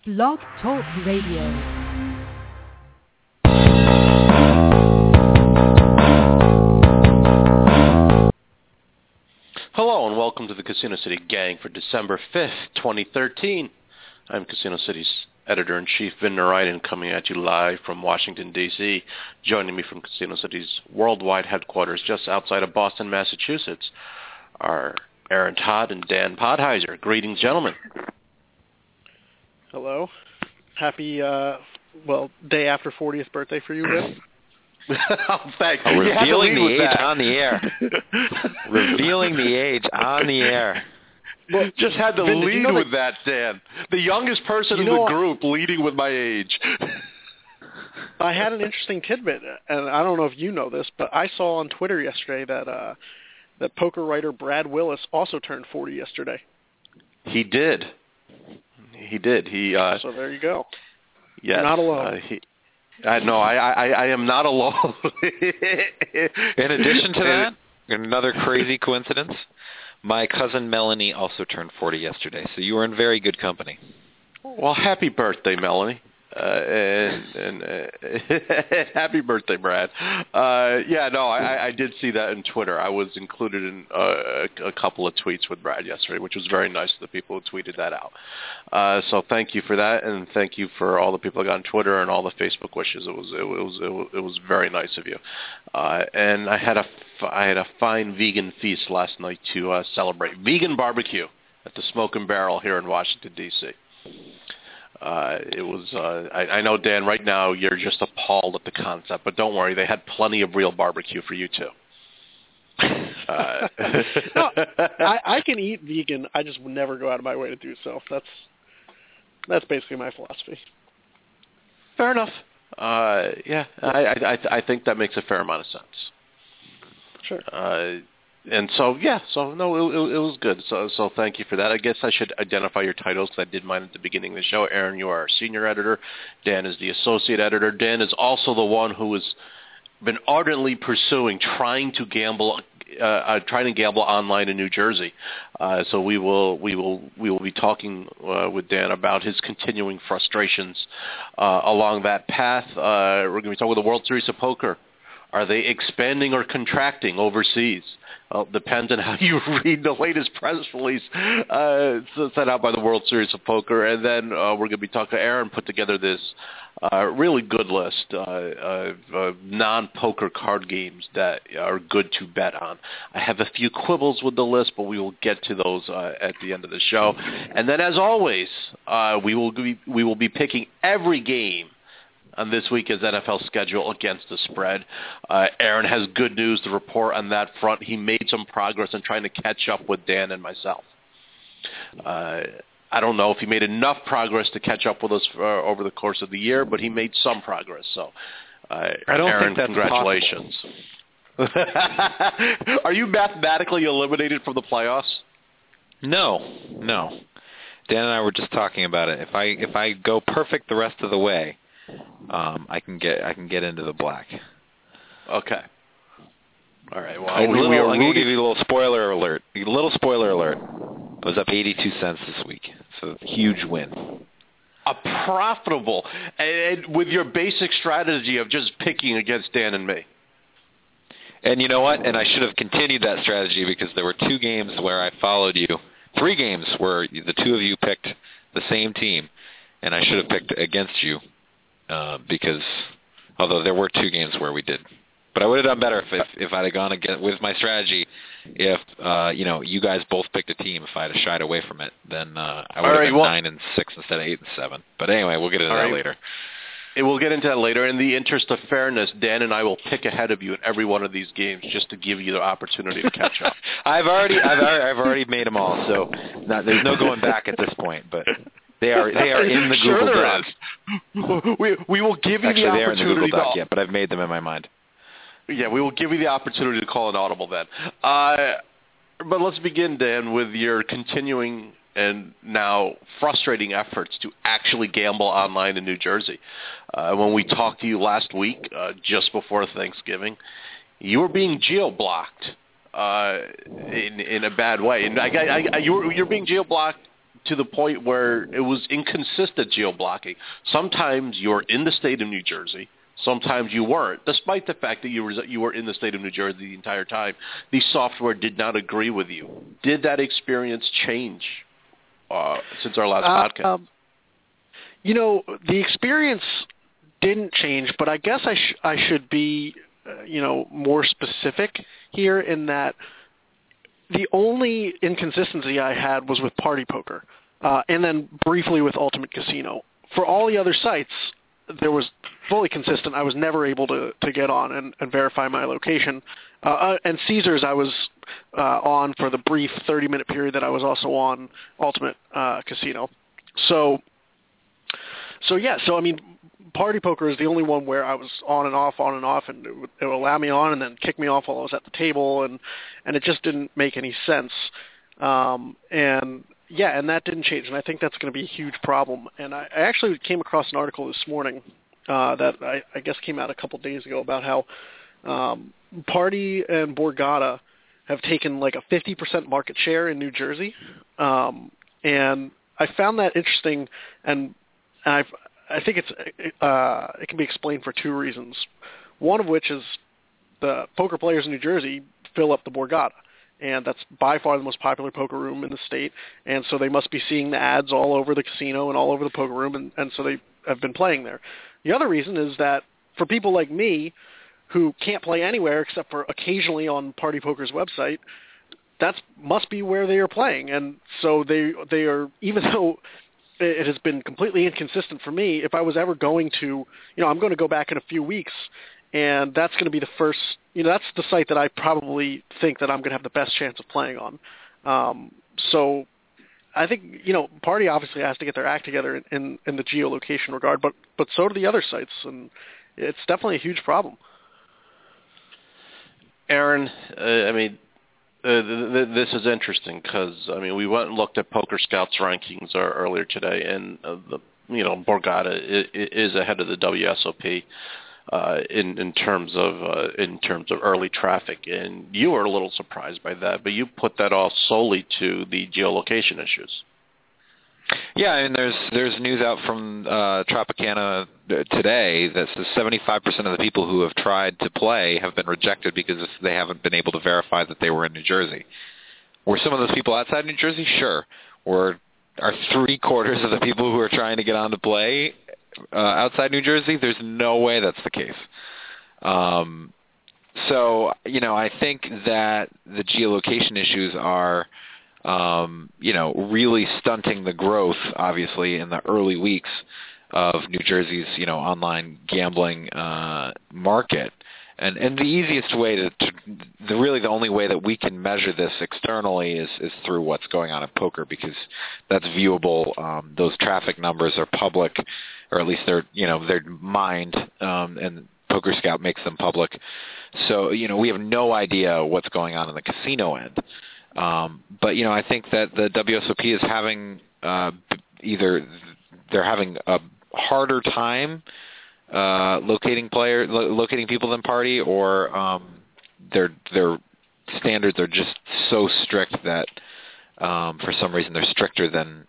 Blog Talk Radio. Hello and welcome to the Casino City Gang for December 5th, 2013. I'm Casino City's Editor-in-Chief, Vin Narayan, coming at you live from Washington, D.C. Joining me from Casino City's worldwide headquarters just outside of Boston, Massachusetts, are Aaron Todd and Dan Podheiser. Greetings, gentlemen. Hello. Happy, day after 40th birthday for you, Vin. Oh, thanks. Revealing the age on the air. Revealing the age on the air. Well, just had to Vin, lead with that, Dan. The youngest person in the group leading with my age. I had an interesting tidbit, and I don't know if you know this, but I saw on Twitter yesterday that poker writer Brad Willis also turned 40 yesterday. He did. So there you go. Yes, you're not alone. No, I am not alone. In addition to that, another crazy coincidence, my cousin Melanie also turned 40 yesterday, so you were in very good company. Well, happy birthday, Melanie. And happy birthday, Brad. I did see that on Twitter. I was included in a couple of tweets with Brad yesterday, which was very nice of the people who tweeted that out. So thank you for that, and thank you for all the people that got on Twitter and all the Facebook wishes. It was very nice of you. And I had a fine vegan feast last night to celebrate vegan barbecue at the Smoke and Barrel here in Washington, D.C. It was, I know, Dan, right now you're just appalled at the concept, but don't worry, they had plenty of real barbecue for you, too. No, I can eat vegan, I just would never go out of my way to do so. That's basically my philosophy. Fair enough. I think that makes a fair amount of sense. Sure. And so, it was good. So thank you for that. I guess I should identify your titles because I did mine at the beginning of the show. Aaron, you are our senior editor. Dan is the associate editor. Dan is also the one who has been ardently pursuing trying to gamble online in New Jersey. So we will be talking with Dan about his continuing frustrations along that path. We're going to be talking with the World Series of Poker. Are they expanding or contracting overseas? Well, it depends on how you read the latest press release sent out by the World Series of Poker. And then we're going to be talking. Aaron put together this really good list of non-poker card games that are good to bet on. I have a few quibbles with the list, but we will get to those at the end of the show. And then, as always, we will be picking every game on this week's NFL schedule against the spread. Aaron has good news to report on that front. He made some progress in trying to catch up with Dan and myself. I don't know if he made enough progress to catch up with us over the course of the year, but he made some progress. So, I don't Aaron, think that's congratulations. Are you mathematically eliminated from the playoffs? No. Dan and I were just talking about it. If I go perfect the rest of the way, I can get into the black. Okay. All right. Well, I'm going to give you a little spoiler alert. I was up 82 cents this week. So huge win. A profitable, and with your basic strategy of just picking against Dan and me. And you know what? And I should have continued that strategy because there were 2 games where I followed you. 3 games where the 2 of you picked the same team, and I should have picked against you. Because although there were 2 games where we did, but I would have done better if I'd have gone again with my strategy. If you guys both picked a team, if I'd have shied away from it, then I would have been 9-6 instead of 8-7. But anyway, we'll get into that later. We'll get into that later. In the interest of fairness, Dan and I will pick ahead of you in every one of these games just to give you the opportunity to catch up. I've already made them all, so there's no going back at this point. But They are in the Google Doc. We will give you the opportunity. They aren't in the Google Doc yet, but I've made them in my mind. Yeah, we will give you the opportunity to call an audible then. But let's begin, Dan, with your continuing and now frustrating efforts to actually gamble online in New Jersey. When we talked to you last week, just before Thanksgiving, you were being geo-blocked in a bad way. And you're being geo-blocked to the point where it was inconsistent geo-blocking. Sometimes you're in the state of New Jersey. Sometimes you weren't, despite the fact that you were in the state of New Jersey the entire time. The software did not agree with you. Did that experience change since our last podcast? The experience didn't change, but I guess I should be, more specific here in that the only inconsistency I had was with Party Poker, and then briefly with Ultimate Casino. For all the other sites, there was fully consistent. I was never able to get on and verify my location. And Caesars, I was on for the brief 30-minute period that I was also on Ultimate Casino. So I mean, Party Poker is the only one where I was on and off, and it would allow me on and then kick me off while I was at the table, and it just didn't make any sense. And that didn't change, and I think that's going to be a huge problem. And I actually came across an article this morning that I guess came out a couple days ago about how Party and Borgata have taken like a 50% market share in New Jersey, and I found that interesting, and I think it can be explained for two reasons. One of which is the poker players in New Jersey fill up the Borgata, and that's by far the most popular poker room in the state, and so they must be seeing the ads all over the casino and all over the poker room, and so they have been playing there. The other reason is that for people like me who can't play anywhere except for occasionally on Party Poker's website, that must be where they are playing, and so they are, even though it has been completely inconsistent for me, if I was ever going to, I'm going to go back in a few weeks, and that's going to be the first, that's the site that I probably think that I'm going to have the best chance of playing on. So I think, Party obviously has to get their act together in the geolocation regard, but so do the other sites, and it's definitely a huge problem. Aaron, this is interesting because, we went and looked at Poker Scout's rankings earlier today, and Borgata is ahead of the WSOP in terms of early traffic, and you were a little surprised by that, but you put that all solely to the geolocation issues. Yeah, and there's news out from Tropicana today that says 75% of the people who have tried to play have been rejected because they haven't been able to verify that they were in New Jersey. Were some of those people outside New Jersey? Sure. Are 3/4 of the people who are trying to get on to play outside New Jersey? There's no way that's the case. So, I think that the geolocation issues are really stunting the growth, obviously, in the early weeks of New Jersey's, online gambling market. And the easiest way the only way that we can measure this externally is through what's going on in poker, because that's viewable. Those traffic numbers are public, or at least they're mined, and Poker Scout makes them public. So, we have no idea what's going on in the casino end. But I think that the WSOP is having either they're having a harder time locating people than Party, or their standards are just so strict that for some reason they're stricter than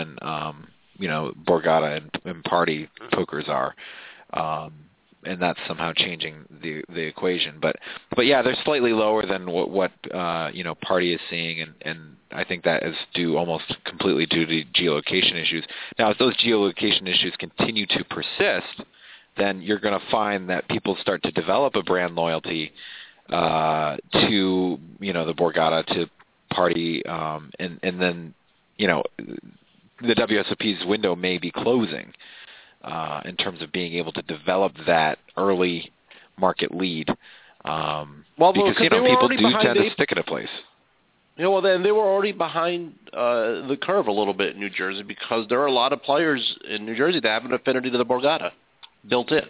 Borgata and Party pokers are. And that's somehow changing the equation, but yeah, they're slightly lower than what Party is seeing, and I think that is almost completely due to geolocation issues. Now, if those geolocation issues continue to persist, then you're going to find that people start to develop a brand loyalty to the Borgata, to Party, and then the WSOP's window may be closing. In terms of being able to develop that early market lead, because people do tend to stick at a place. Then they were already behind the curve a little bit in New Jersey, because there are a lot of players in New Jersey that have an affinity to the Borgata built in.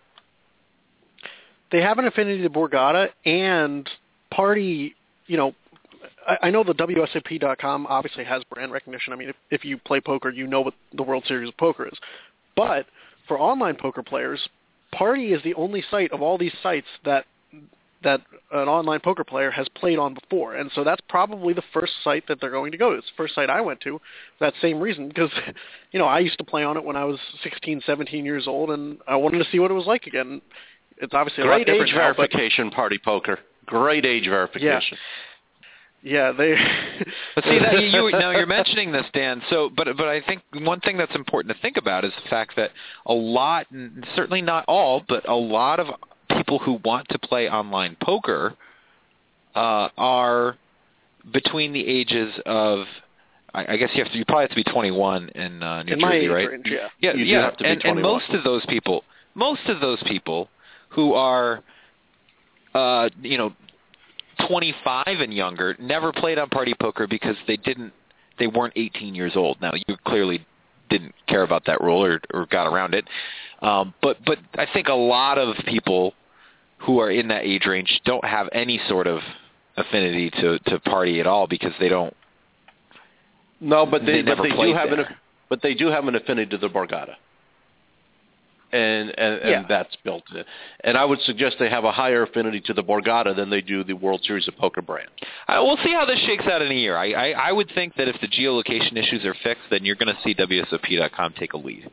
They have an affinity to Borgata, and Party. I know the WSOP.com obviously has brand recognition. I mean, if you play poker, you know what the World Series of Poker is. But for online poker players, Party is the only site of all these sites that that an online poker player has played on before. And so that's probably the first site that they're going to go to. It's the first site I went to for that same reason, because, I used to play on it when I was 16, 17 years old, and I wanted to see what it was like again. It's obviously a lot different age now, verification, Party Poker. Great age verification. Yeah, they. But see, now you're mentioning this, Dan. So, but I think one thing that's important to think about is the fact that a lot, certainly not all, but a lot of people who want to play online poker are between the ages of, I guess you probably have to be 21 in New Jersey, right? Range, yeah. Yeah, you have to be 21. And most of those people who are, 25 and younger never played on Party Poker because they weren't 18 years old. Now, you clearly didn't care about that rule or got around it. But I think a lot of people who are in that age range don't have any sort of affinity to Party at all because they don't. No, but they do have an affinity to the Borgata. And that's built in. And I would suggest they have a higher affinity to the Borgata than they do the World Series of Poker brand. We'll see how this shakes out in a year. I would think that if the geolocation issues are fixed, then you're going to see WSOP.com take a lead.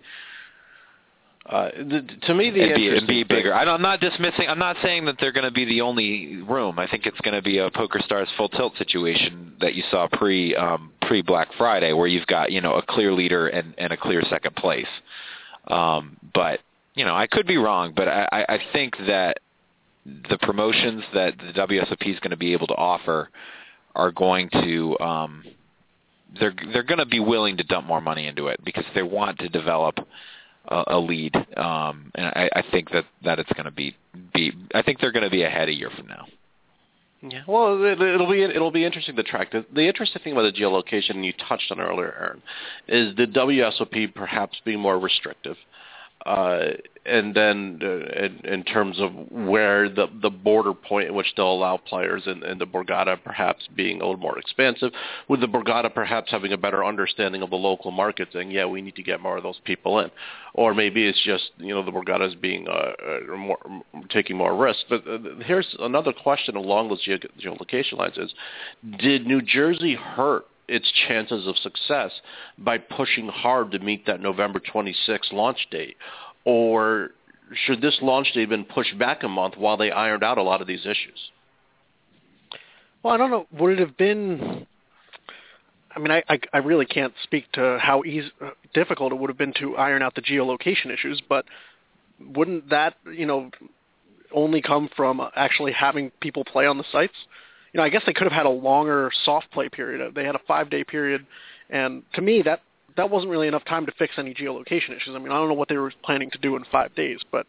To me, and be bigger. I'm not dismissing. I'm not saying that they're going to be the only room. I think it's going to be a PokerStars Full Tilt situation that you saw pre Black Friday, where you've got a clear leader and a clear second place. But I could be wrong, but I think that the promotions that the WSOP is going to be able to offer are going to they're going to be willing to dump more money into it because they want to develop a lead, and I think that it's going to be I think they're going to be ahead a year from now. Yeah, well, it'll be interesting to track. The interesting thing about the geolocation, and you touched on earlier, Aaron, is the WSOP perhaps being more restrictive. And then in terms of where the border point at which they'll allow players and the Borgata perhaps being a little more expansive, with the Borgata perhaps having a better understanding of the local market, saying, yeah, we need to get more of those people in. Or maybe it's just, the Borgata is being taking more risks. But here's another question along those geolocation lines is, did New Jersey hurt its chances of success by pushing hard to meet that November 26th launch date? Or should this launch date have been pushed back a month while they ironed out a lot of these issues? Well, I don't know. Would it have been... I mean, I really can't speak to how difficult it would have been to iron out the geolocation issues, but wouldn't that, only come from actually having people play on the sites? I guess they could have had a longer soft play period. They had a 5-day period, and to me, that wasn't really enough time to fix any geolocation issues. I mean, I don't know what they were planning to do in 5 days, but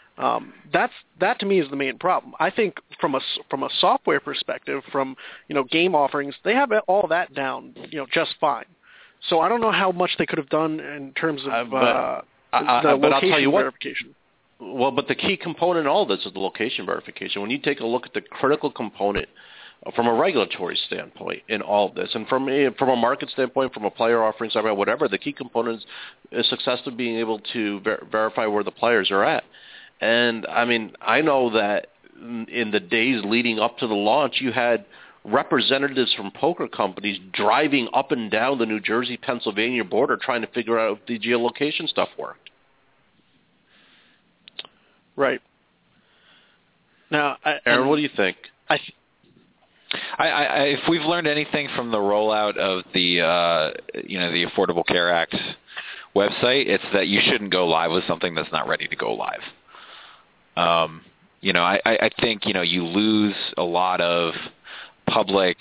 that to me is the main problem. I think from a software perspective, from game offerings, they have all that down, just fine. So I don't know how much they could have done in terms of the location verification. Well, but the key component in all this is the location verification. When you take a look at the critical component from a regulatory standpoint in all of this, and from a market standpoint, from a player offering standpoint, whatever, the key component is success of being able to verify where the players are at. And, I mean, I know that in the days leading up to the launch, you had representatives from poker companies driving up and down the New Jersey-Pennsylvania border trying to figure out if the geolocation stuff worked. Right. Now, Aaron, what do you think? If we've learned anything from the rollout of the the Affordable Care Act website, it's that you shouldn't go live with something that's not ready to go live. I think you lose a lot of public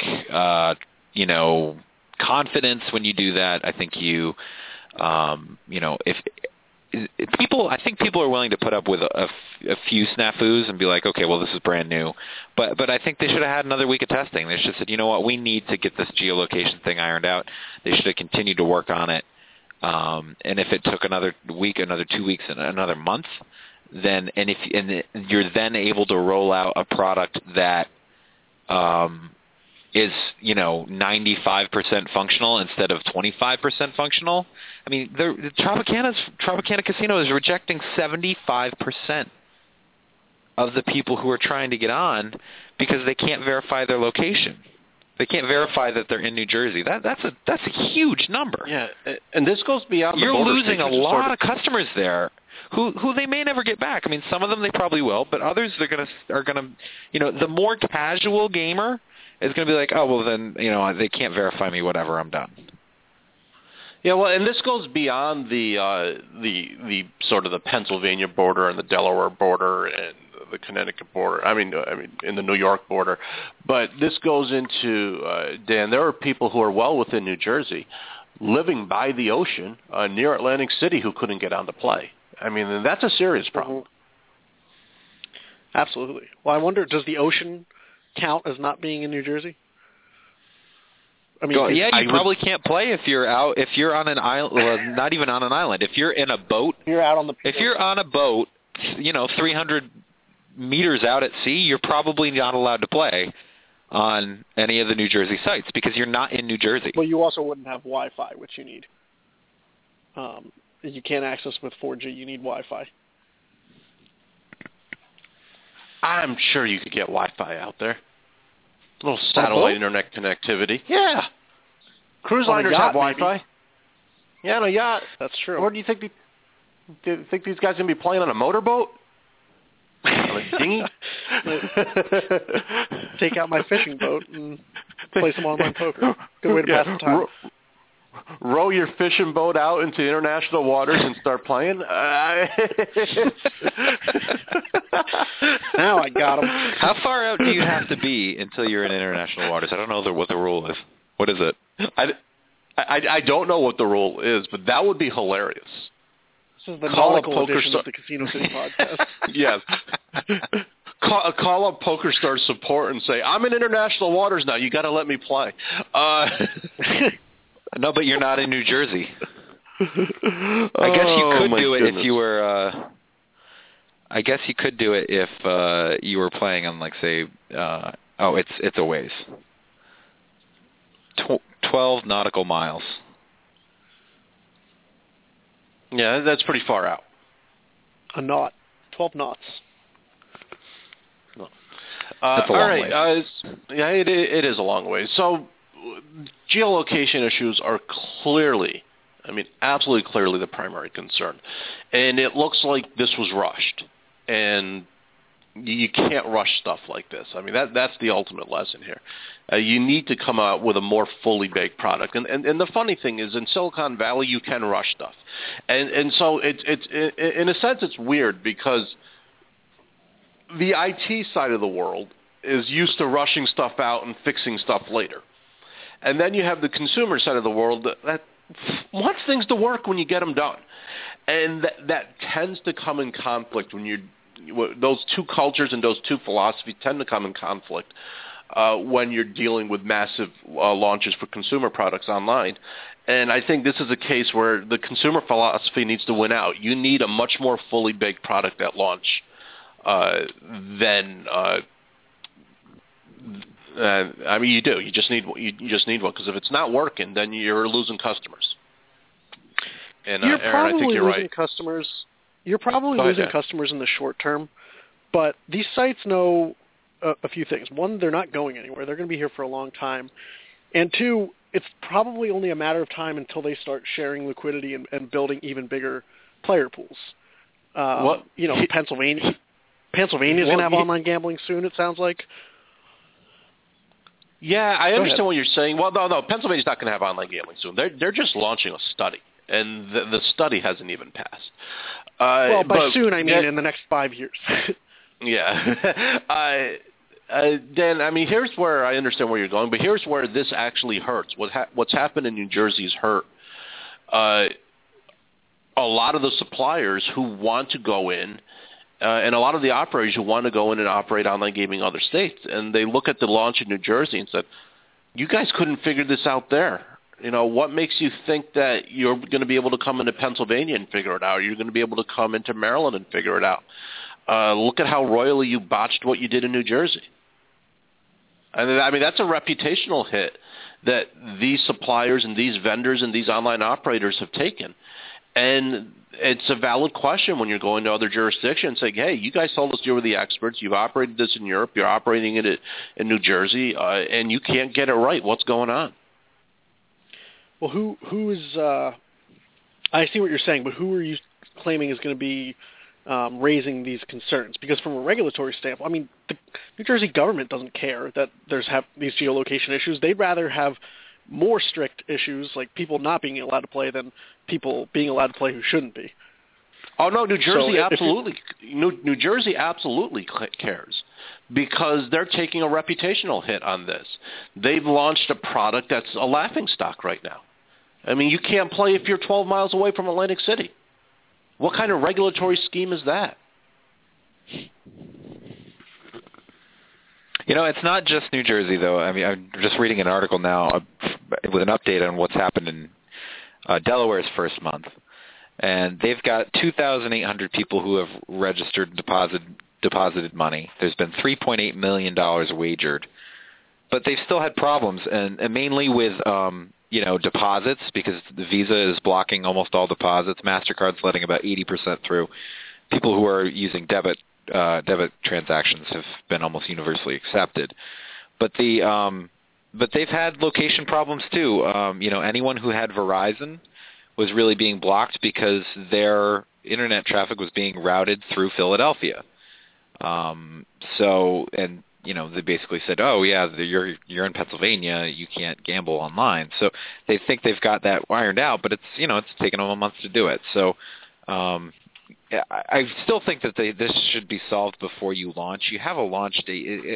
confidence when you do that. I think I think people are willing to put up with a few snafus and be like, okay, well, this is brand new. But I think they should have had another week of testing. They should have said, you know what, we need to get this geolocation thing ironed out. They should have continued to work on it. And if it took another week, another 2 weeks, and another month, then you're then able to roll out a product that is 95% functional instead of 25% functional. I mean, Tropicana Casino is rejecting 75% of the people who are trying to get on because they can't verify their location. They can't verify that they're in New Jersey. That's a huge number. Yeah, and this goes beyond. You're losing a lot of customers there, who they may never get back. I mean, some of them they probably will, but others are gonna the more casual gamer is gonna be like, oh well, then they can't verify me. Whatever, I'm done. Yeah, well, and this goes beyond the sort of the Pennsylvania border and the Delaware border and the Connecticut border. I mean, in the New York border, but this goes into Dan. There are people who are well within New Jersey, living by the ocean near Atlantic City, who couldn't get on to play. I mean, that's a serious problem. Mm-hmm. Absolutely. Well, I wonder, does the ocean count as not being in New Jersey? I mean, you probably can't play if you're on an island. Well, not even on an island. If you're in a boat, you're out on the. If you're on a boat, 300 meters out at sea, you're probably not allowed to play on any of the New Jersey sites because you're not in New Jersey. Well, you also wouldn't have Wi-Fi, which you need. You can't access with 4G. You need Wi-Fi. I'm sure you could get Wi-Fi out there. A little satellite internet connectivity. Yeah. Cruise liners have Wi-Fi. Maybe. Yeah, on a yacht. That's true. Or do you think these guys going to be playing on a motorboat? On a dinghy? Take out my fishing boat and play some online poker. Good way to pass the time. Row your fishing boat out into international waters and start playing? Now I got him. How far out do you have to be until you're in international waters? I don't know what the rule is. What is it? I don't know what the rule is, but that would be hilarious. This is the nautical edition of the Casino City podcast. Yes. Call up PokerStars support and say, I'm in international waters now. You got to let me play. No, but you're not in New Jersey. I guess you could do it if you were. I guess you could do it if you were playing on, like, say, it's a ways. 12 nautical miles. Yeah, that's pretty far out. A knot. 12 knots. That's a long way. Yeah, it is a long way. So geolocation issues are clearly, absolutely clearly the primary concern. And it looks like this was rushed. And you can't rush stuff like this. That's the ultimate lesson here. You need to come out with a more fully baked product. And the funny thing is, in Silicon Valley, you can rush stuff. And so it's in a sense, it's weird because the IT side of the world is used to rushing stuff out and fixing stuff later. And then you have the consumer side of the world that wants things to work when you get them done. And that tends to come in conflict when those two cultures and those two philosophies tend to come in conflict when you're dealing with massive launches for consumer products online. And I think this is a case where the consumer philosophy needs to win out. You need a much more fully baked product at launch than you do. You just need one because if it's not working, then you're losing customers. And you're Aaron, I think you're right. Customers. You're probably losing customers in the short term, but these sites know a few things. One, they're not going anywhere. They're going to be here for a long time. And two, it's probably only a matter of time until they start sharing liquidity and building even bigger player pools. Pennsylvania's going to have online gambling soon, it sounds like. Yeah, I understand what you're saying. Well, no, Pennsylvania's not going to have online gambling soon. They're just launching a study, and the study hasn't even passed. By soon, I mean in the next 5 years. Yeah. Dan, here's where I understand where you're going, but here's where this actually hurts. What's happened in New Jersey has hurt a lot of the suppliers who want to go in, and a lot of the operators who want to go in and operate online gaming in other states. And they look at the launch in New Jersey and said, you guys couldn't figure this out there. What makes you think that you're going to be able to come into Pennsylvania and figure it out? You're going to be able to come into Maryland and figure it out. Look at how royally you botched what you did in New Jersey. That's a reputational hit that these suppliers and these vendors and these online operators have taken. And it's a valid question when you're going to other jurisdictions saying, hey, you guys told us you were the experts. You've operated this in Europe. You're operating it in New Jersey, and you can't get it right. What's going on? Well, who is I see what you're saying, but who are you claiming is going to be raising these concerns? Because from a regulatory standpoint, I mean, the New Jersey government doesn't care that there's these geolocation issues. They'd rather have more strict issues like people not being allowed to play than people being allowed to play who shouldn't be. Oh no, New Jersey absolutely. New Jersey absolutely cares because they're taking a reputational hit on this. They've launched a product that's a laughingstock right now. I mean, you can't play if you're 12 miles away from Atlantic City. What kind of regulatory scheme is that? You know, it's not just New Jersey, though. I mean, I'm just reading an article now with an update on what's happened in Delaware's first month. And they've got 2,800 people who have registered and deposited money. There's been $3.8 million wagered. But they've still had problems, and mainly with deposits, because the Visa is blocking almost all deposits. MasterCard's letting about 80% through. People who are using debit transactions have been almost universally accepted. But they've had location problems too. Anyone who had Verizon was really being blocked because their internet traffic was being routed through Philadelphia. They basically said, "Oh yeah, you're in Pennsylvania, you can't gamble online." So they think they've got that ironed out, but it's taken them a month to do it. So I still think that this should be solved before you launch. You have a launch date.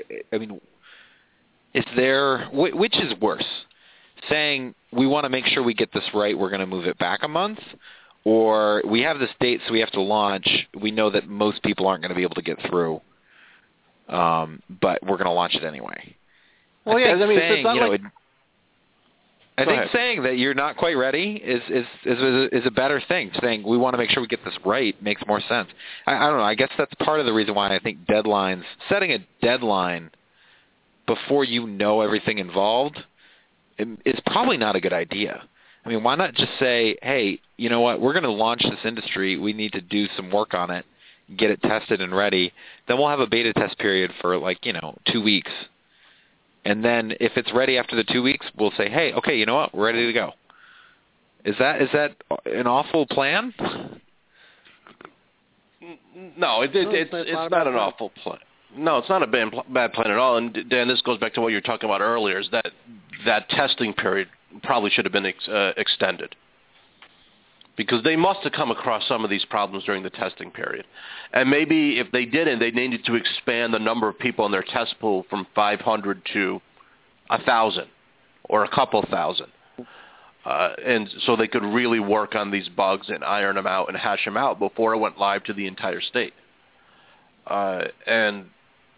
Which is worse? Saying we want to make sure we get this right, we're going to move it back a month, or we have this date, so we have to launch. We know that most people aren't going to be able to get through, but we're going to launch it anyway. Well, I think saying that you're not quite ready is a better thing. Saying we want to make sure we get this right makes more sense. I don't know. I guess that's part of the reason why I think setting a deadline before you know everything involved is probably not a good idea. I mean, why not just say, hey, you know what, we're going to launch this industry. We need to do some work on it, get it tested and ready. Then we'll have a beta test period for 2 weeks. And then if it's ready after the 2 weeks, we'll say, hey, okay, you know what, we're ready to go. Is that an awful plan? No, it's not an awful plan. No, it's not a bad plan at all. And Dan, this goes back to what you were talking about earlier, is that testing period probably should have been extended. Because they must have come across some of these problems during the testing period. And maybe if they didn't, they needed to expand the number of people in their test pool from 500 to 1,000 or a couple thousand. And so they could really work on these bugs and iron them out and hash them out before it went live to the entire state. And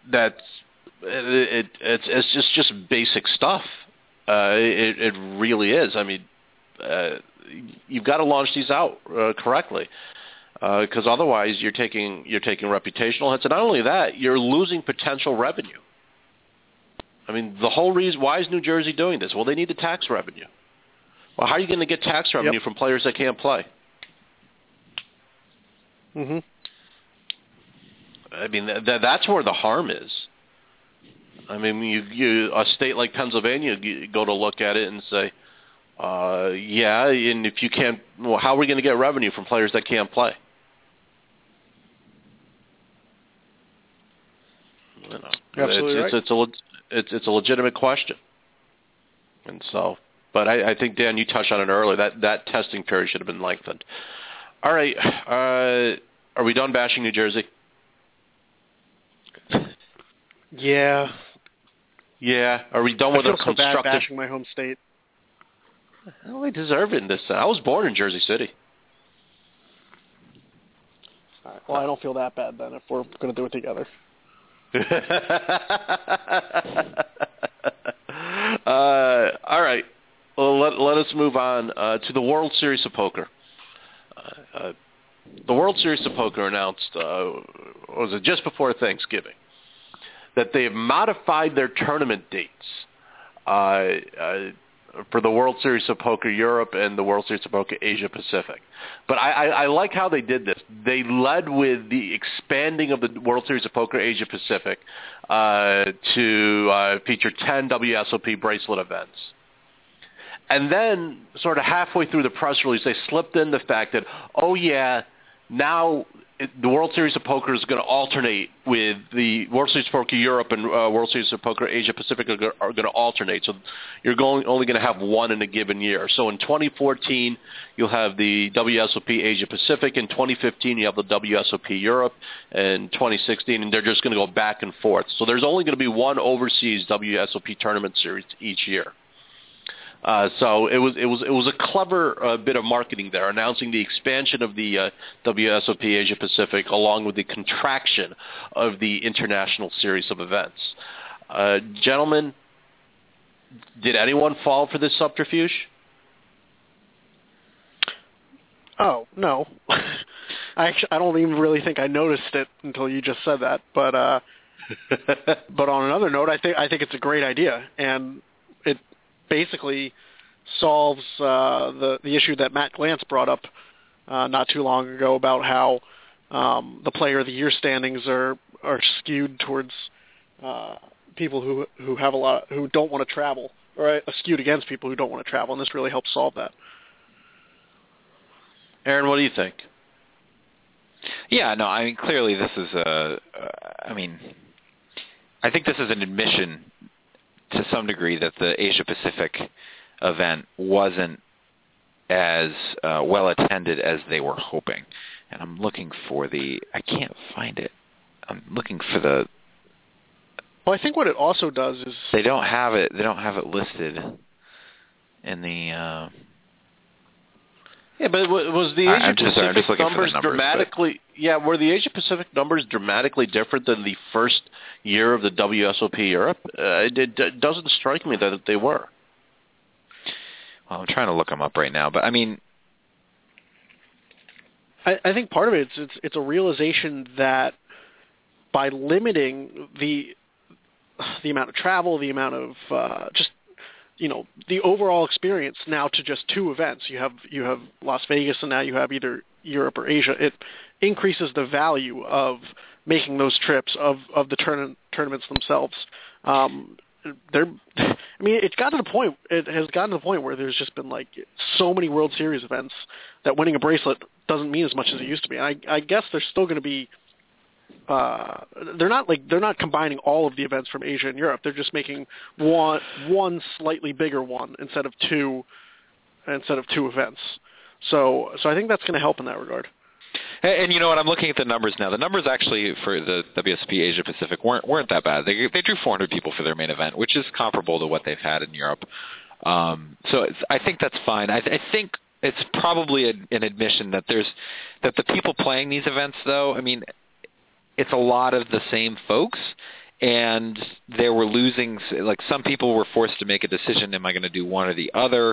it's just basic stuff. It really is. I mean, you've got to launch these out correctly, because otherwise you're taking reputational hits. And not only that, you're losing potential revenue. I mean, the whole reason, why is New Jersey doing this? Well, they need the tax revenue. Well, how are you going to get tax revenue from players that can't play? Mm-hmm. I mean, that's where the harm is. I mean, you a state like Pennsylvania, you go to look at it and say, yeah, and if you can't, well, how are we going to get revenue from players that can't play? Absolutely right. It's a legitimate question. And so, but I think, Dan, you touched on it earlier, that testing period should have been lengthened. All right, are we done bashing New Jersey? Yeah. Yeah. Are we done with a constructive? I feel so bad bashing my home state. Well, they deserve it in this. I was born in Jersey City. All right. Well, I don't feel that bad then if we're going to do it together. All right. Well, let us move on to the World Series of Poker. The World Series of Poker announced, was it just before Thanksgiving, that they have modified their tournament dates for the World Series of Poker Europe and the World Series of Poker Asia Pacific. But I like how they did this. They led with the expanding of the World Series of Poker Asia Pacific to feature 10 WSOP bracelet events. And then sort of halfway through the press release, they slipped in the fact that, now the World Series of Poker is going to alternate with the World Series of Poker Europe and World Series of Poker Asia Pacific are going to alternate. So you're only going to have one in a given year. So in 2014, you'll have the WSOP Asia Pacific. In 2015, you have the WSOP Europe. And 2016, and they're just going to go back and forth. So there's only going to be one overseas WSOP tournament series each year. So it was a clever bit of marketing there, announcing the expansion of the WSOP Asia Pacific along with the contraction of the international series of events. Gentlemen, did anyone fall for this subterfuge? Oh, no. I don't even really think I noticed it until you just said that. But but on another note, I think it's a great idea, and it basically solves the issue that Matt Glantz brought up not too long ago about how the Player of the Year standings are skewed towards people who have who don't want to travel, or skewed against people who don't want to travel, and this really helps solve that. Aaron, what do you think? Yeah, no, I mean, clearly this is I think this is an admission to some degree that the Asia Pacific event wasn't as well attended as they were hoping. And I'm looking for I can't find it. I'm looking for the... Well, I think what it also does is... They don't have it listed in the... Yeah, but was the Asia Pacific numbers dramatically? Yeah, were the Asia Pacific numbers dramatically different than the first year of the WSOP Europe? It doesn't strike me that they were. Well, I'm trying to look them up right now, but I mean, I think part of it it's a realization that by limiting the amount of travel, the amount of just the overall experience now to just two events. You have Las Vegas, and now you have either Europe or Asia. It increases the value of making those trips of the tournaments themselves. It has gotten to the point where there's just been like so many World Series events that winning a bracelet doesn't mean as much as it used to be. And I guess there's still going to be. They're not combining all of the events from Asia and Europe. They're just making one slightly bigger one instead of two events. So I think that's going to help in that regard. And you know what? I'm looking at the numbers now. The numbers actually for the WSOP Asia Pacific weren't that bad. They drew 400 people for their main event, which is comparable to what they've had in Europe. So I think that's fine. I think it's probably an admission that the people playing these events, though. I mean, it's a lot of the same folks, and they were losing. Like some people were forced to make a decision: am I going to do one or the other?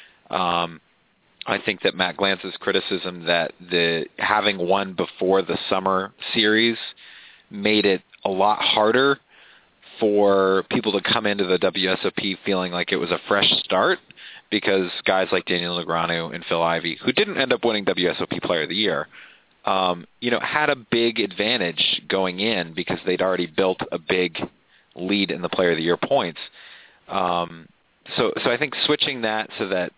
I think that Matt Glantz's criticism that having one before the summer series made it a lot harder for people to come into the WSOP feeling like it was a fresh start, because guys like Daniel Negreanu and Phil Ivey, who didn't end up winning WSOP Player of the Year, had a big advantage going in because they'd already built a big lead in the Player of the Year points. So I think switching that so that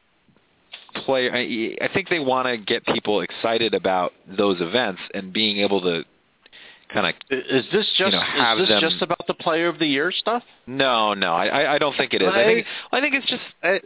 I think they want to get people excited about those events and being able to kind of is this just about the Player of the Year stuff? No, I don't think it is. I think it's just.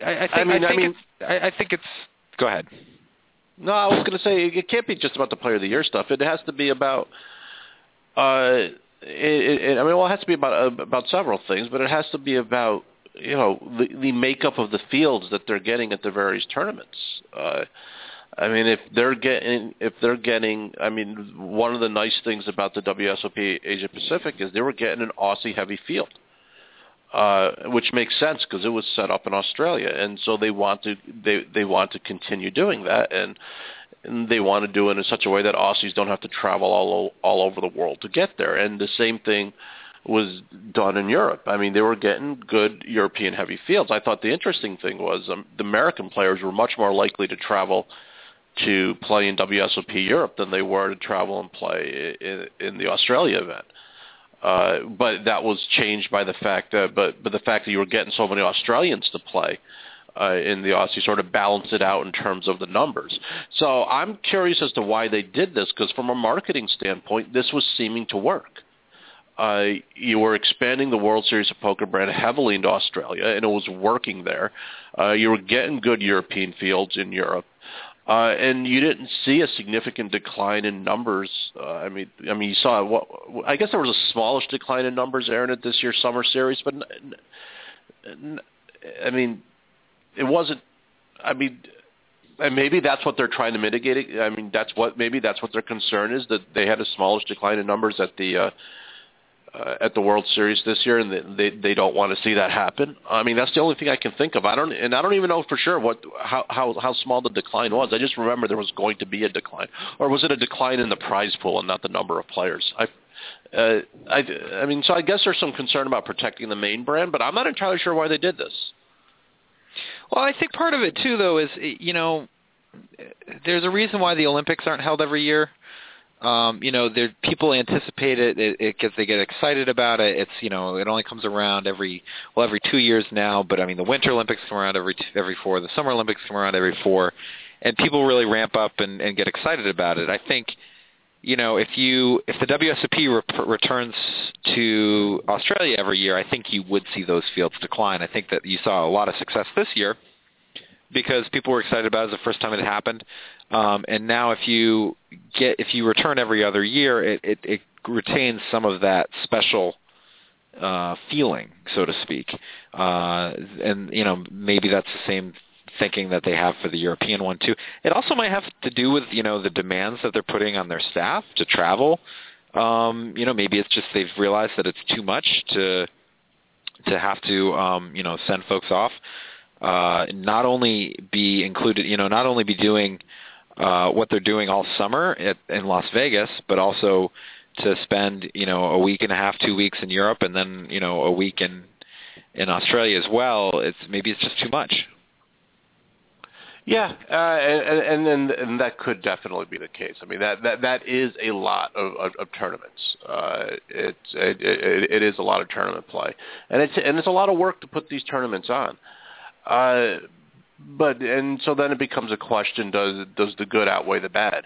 I think it's. Go ahead. No, I was going to say it can't be just about the Player of the Year stuff. It has to be about. It has to be about several things, but it has to be about the makeup of the fields that they're getting at the various tournaments. If they're getting, one of the nice things about the WSOP Asia Pacific is they were getting an Aussie heavy field, which makes sense because it was set up in Australia, and so they want to continue doing that, and they want to do it in such a way that Aussies don't have to travel all over the world to get there. And the same thing was done in Europe. I mean, they were getting good European heavy fields. I thought the interesting thing was the American players were much more likely to travel to play in WSOP Europe than they were to travel and play in the Australia event. But that was changed by the fact that, but the fact that you were getting so many Australians to play in the Aussie sort of balanced it out in terms of the numbers. So I'm curious as to why they did this, because from a marketing standpoint, this was seeming to work. You were expanding the World Series of Poker brand heavily into Australia, and it was working there. You were getting good European fields in Europe. And you didn't see a significant decline in numbers. I mean, you saw I guess there was a smallish decline in numbers, Aaron, at this year's Summer Series, but I mean, it wasn't. I mean, and maybe that's what they're trying to mitigate. I mean, that's what their concern is, that they had a smallish decline in numbers at the World Series this year, and they don't want to see that happen. I mean, that's the only thing I can think of. I don't even know for sure how small the decline was. I just remember there was going to be a decline, or was it a decline in the prize pool and not the number of players? I mean, so I guess there's some concern about protecting the main brand, but I'm not entirely sure why they did this. Well, I think part of it too, though, is there's a reason why the Olympics aren't held every year. People anticipate it because they get excited about it. It's, it only comes around every 2 years now, but I mean, the Winter Olympics come around every 4, the Summer Olympics come around every 4, and people really ramp up and get excited about it. I think, if the WSOP returns to Australia every year, I think you would see those fields decline. I think that you saw a lot of success this year because people were excited about it. It was the first time it happened. And now if you return every other year, it retains some of that special feeling, so to speak. And maybe that's the same thinking that they have for the European one too. It also might have to do with the demands that they're putting on their staff to travel. Maybe it's just they've realized that it's too much to have to send folks off. Not only be doing what they're doing all summer in Las Vegas, but also to spend a week and a half, 2 weeks in Europe, and then a week in Australia as well. Maybe it's just too much. Yeah, and that could definitely be the case. I mean, that is a lot of tournaments. It is a lot of tournament play, and it's a lot of work to put these tournaments on. So then it becomes a question: does the good outweigh the bad?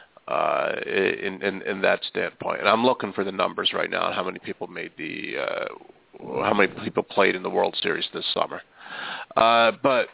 In that standpoint, and I'm looking for the numbers right now on how many people how many people played in the World Series this summer. But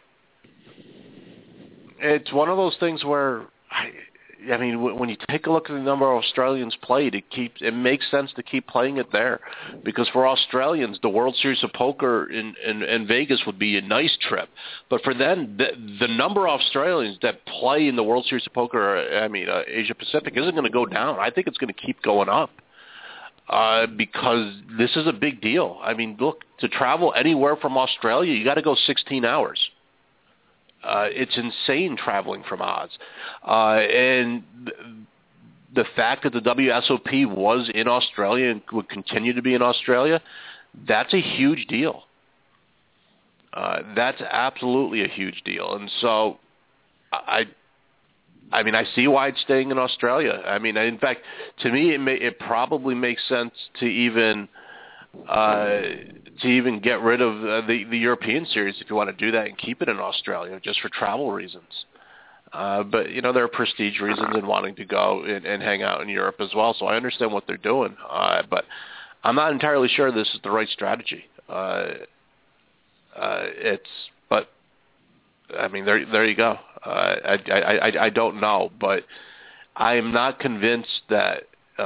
it's one of those things where, I mean, when you take a look at the number of Australians played, it makes sense to keep playing it there, because for Australians, the World Series of Poker in Vegas would be a nice trip. But for them, the number of Australians that play in the World Series of Poker, Asia Pacific, isn't going to go down. I think it's going to keep going up. Because this is a big deal. I mean, look, to travel anywhere from Australia, you got to go 16 hours. It's insane traveling from Oz. And the fact that the WSOP was in Australia and would continue to be in Australia, that's a huge deal. That's absolutely a huge deal. And so I see why it's staying in Australia. I mean, in fact, to me, it probably makes sense to even get rid of the European series if you want to do that and keep it in Australia just for travel reasons. But there are prestige reasons in wanting to go and hang out in Europe as well. So I understand what they're doing, but I'm not entirely sure this is the right strategy. There you go. I don't know, but I am not convinced that.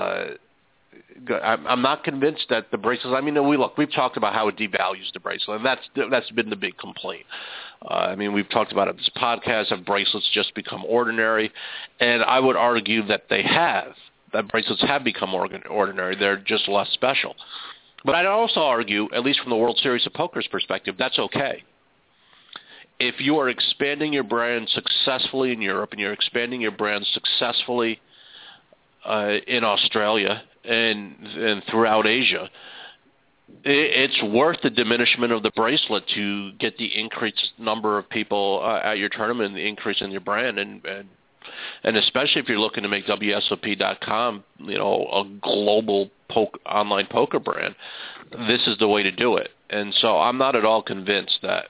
I'm not convinced that the bracelets. I mean, we've talked about how it devalues the bracelet, and that's been the big complaint. We've talked about it. This podcast, have bracelets just become ordinary, and I would argue that that bracelets have become ordinary. They're just less special. But I'd also argue, at least from the World Series of Poker's perspective, that's okay. If you are expanding your brand successfully in Europe and you're expanding your brand successfully in Australia and throughout Asia, It's worth the diminishment of the bracelet to get the increased number of people at your tournament and the increase in your brand, and especially if you're looking to make WSOP.com, a global online poker brand, this is the way to do it. And so I'm not at all convinced that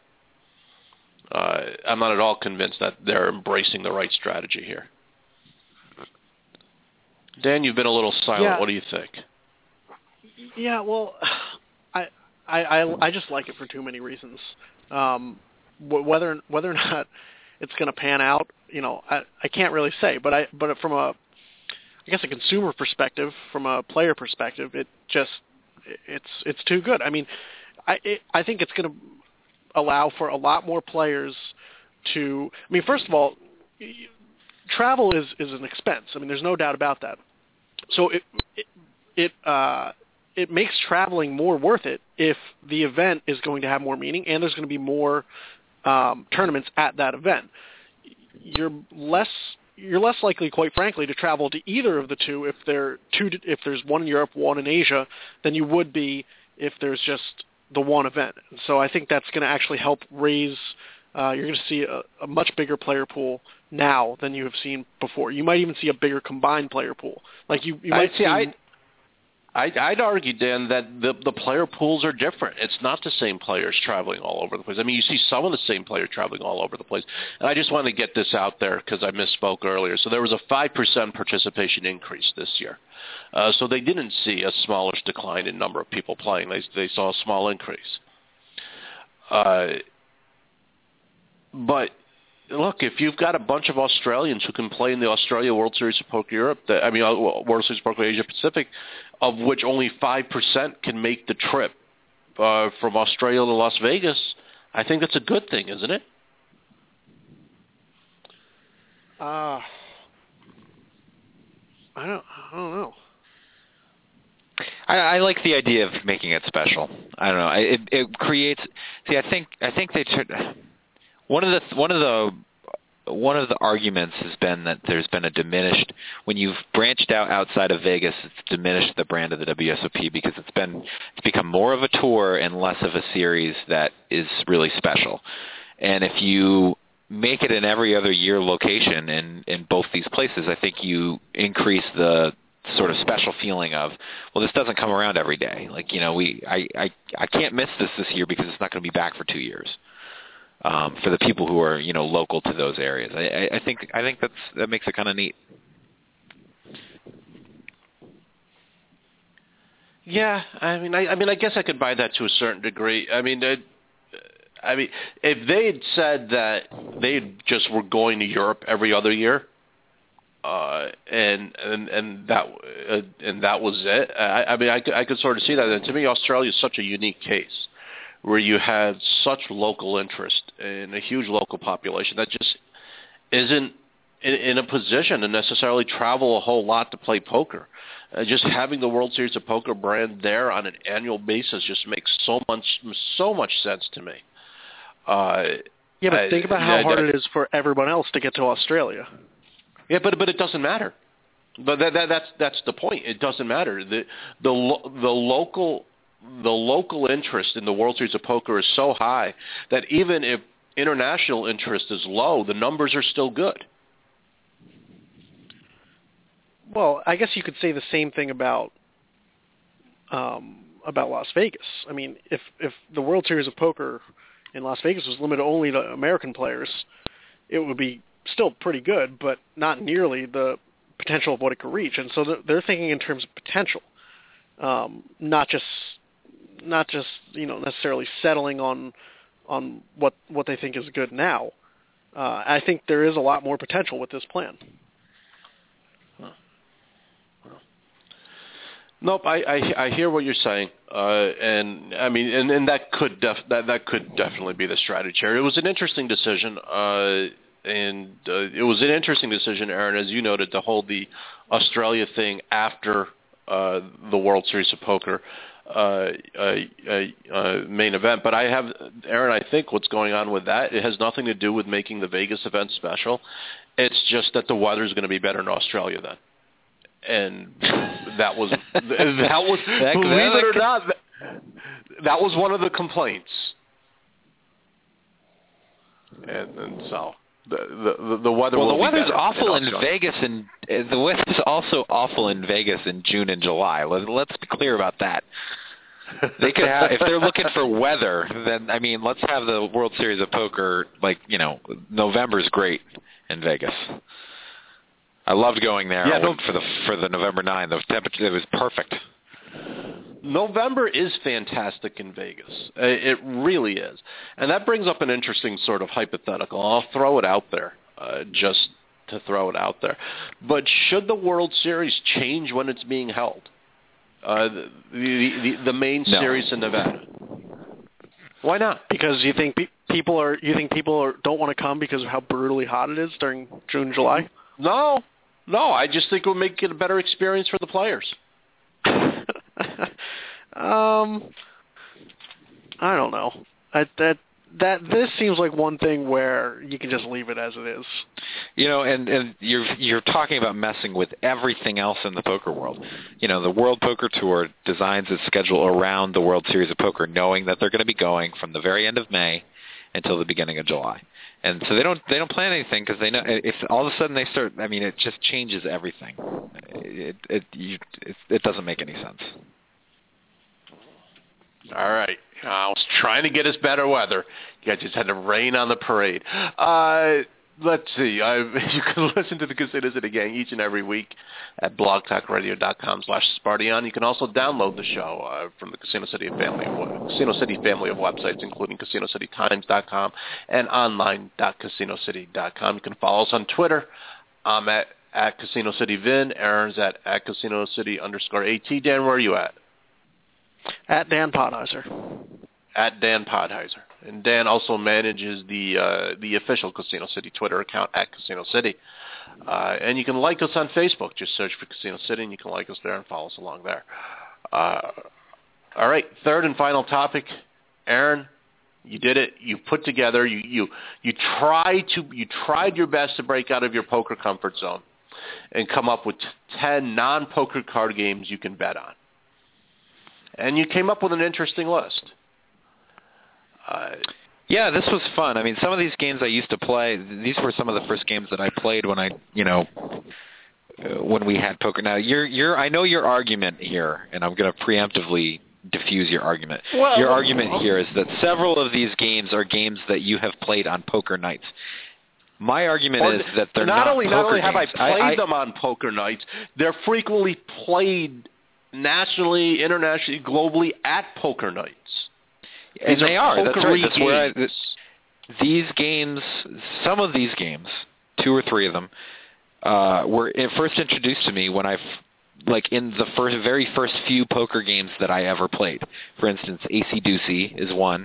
they're embracing the right strategy here. Dan, you've been a little silent. Yeah. What do you think? Yeah, well, I just like it for too many reasons. Whether or not it's going to pan out, I can't really say. But from a consumer perspective, from a player perspective, it's too good. I mean, I think it's going to allow for a lot more players to. I mean, first of all, travel is an expense. I mean, there's no doubt about that. So it makes traveling more worth it if the event is going to have more meaning and there's going to be more tournaments at that event. You're less likely, quite frankly, to travel to either of the two if there's one in Europe, one in Asia, than you would be if there's just the one event. So I think that's going to actually help raise. You're going to see a much bigger player pool now than you have seen before. You might even see a bigger combined player pool. Like you might see. I'd argue, Dan, that the player pools are different. It's not the same players traveling all over the place. I mean, you see some of the same players traveling all over the place. And I just want to get this out there because I misspoke earlier. So there was a 5% participation increase this year. So they didn't see a smallish decline in number of people playing. They saw a small increase. But look, if you've got a bunch of Australians who can play in the Australia World Series of Poker Europe, World Series of Poker Asia Pacific, of which only 5% can make the trip from Australia to Las Vegas, I think that's a good thing, isn't it? I don't know. I like the idea of making it special. I don't know. It creates. See, I think they. One of the arguments has been that there's been a diminished, when you've branched out outside of Vegas, it's diminished the brand of the WSOP because it's become more of a tour and less of a series that is really special. And if you make it an every other year location in both these places, I think you increase the sort of special feeling of, well, this doesn't come around every day. Like, I can't miss this year because it's not going to be back for 2 years. For the people who are, local to those areas, I think that makes it kind of neat. Yeah, I guess I could buy that to a certain degree. I mean, if they had said that they just were going to Europe every other year, and that was it. I could sort of see that. And to me, Australia is such a unique case, where you have such local interest and a huge local population that just isn't in a position to necessarily travel a whole lot to play poker. Just having the World Series of Poker brand there on an annual basis just makes so much sense to me. But think about how hard it is for everyone else to get to Australia. Yeah, but it doesn't matter. But that's the point. It doesn't matter. The local interest in the World Series of Poker is so high that even if international interest is low, the numbers are still good. Well, I guess you could say the same thing about Las Vegas. I mean, if the World Series of Poker in Las Vegas was limited only to American players, it would be still pretty good, but not nearly the potential of what it could reach. And so they're thinking in terms of potential, not just necessarily settling on what they think is good now. I think there is a lot more potential with this plan. Nope, I hear what you're saying, and I mean, and that could definitely be the strategy. It was an interesting decision, it was an interesting decision, Aaron, as you noted, to hold the Australia thing after the World Series of Poker main event. But Aaron, I think what's going on with that, it has nothing to do with making the Vegas event special. It's just that the weather's going to be better in Australia then. And that was believe it or not, that was one of the complaints. And so the weather. Well, will the weather's be awful in Vegas, and the weather's also awful in Vegas in June and July. Let's be clear about that. They could have, if they're looking for weather, then I mean, let's have the World Series of Poker. November's great in Vegas. I loved going there. Yeah, I went for the November 9. The temperature, it was perfect. November is fantastic in Vegas. It really is. And that brings up an interesting sort of hypothetical. I'll throw it out there, just to throw it out there. But should the World Series change when it's being held? The main series in Nevada. Why not? Because you think people don't want to come because of how brutally hot it is during June and July? No. I just think it would make it a better experience for the players. I don't know. This seems like one thing where you can just leave it as it is. And you're talking about messing with everything else in the poker world. The World Poker Tour designs its schedule around the World Series of Poker, knowing that they're going to be going from the very end of May until the beginning of July. And so they don't plan anything because they know if all of a sudden they start. I mean, it just changes everything. It doesn't make any sense. All right. I was trying to get us better weather. You guys just had to rain on the parade. Let's see. You can listen to the Casino City Gang each and every week at blogtalkradio.com/Spartian. You can also download the show from the Casino City family of websites, including CasinoCityTimes.com and online.CasinoCity.com. You can follow us on Twitter. I'm at CasinoCityVin. Aaron's at CasinoCity_AT. Dan, where are you at? At Dan Podheiser. At Dan Podheiser. And Dan also manages the official Casino City Twitter account at Casino City. And you can like us on Facebook. Just search for Casino City, and you can like us there and follow us along there. All right, third and final topic. Aaron, you did it. You put together. You tried your best to break out of your poker comfort zone and come up with 10 non-poker card games you can bet on. And you came up with an interesting list. Yeah, this was fun. I mean, some of these games I used to play, these were some of the first games that I played when when we had poker. Now, I know your argument here, and I'm going to preemptively diffuse your argument. Well, your argument here is that several of these games are games that you have played on poker nights. My argument is that they're not poker games. Not only have I played them on poker nights, they're frequently played nationally, internationally, globally at poker nights. And they are. That's right. That's where these games, some of these games, 2 or 3 of them, were first introduced to me when in the very first few poker games that I ever played. For instance, AC Deucey is one.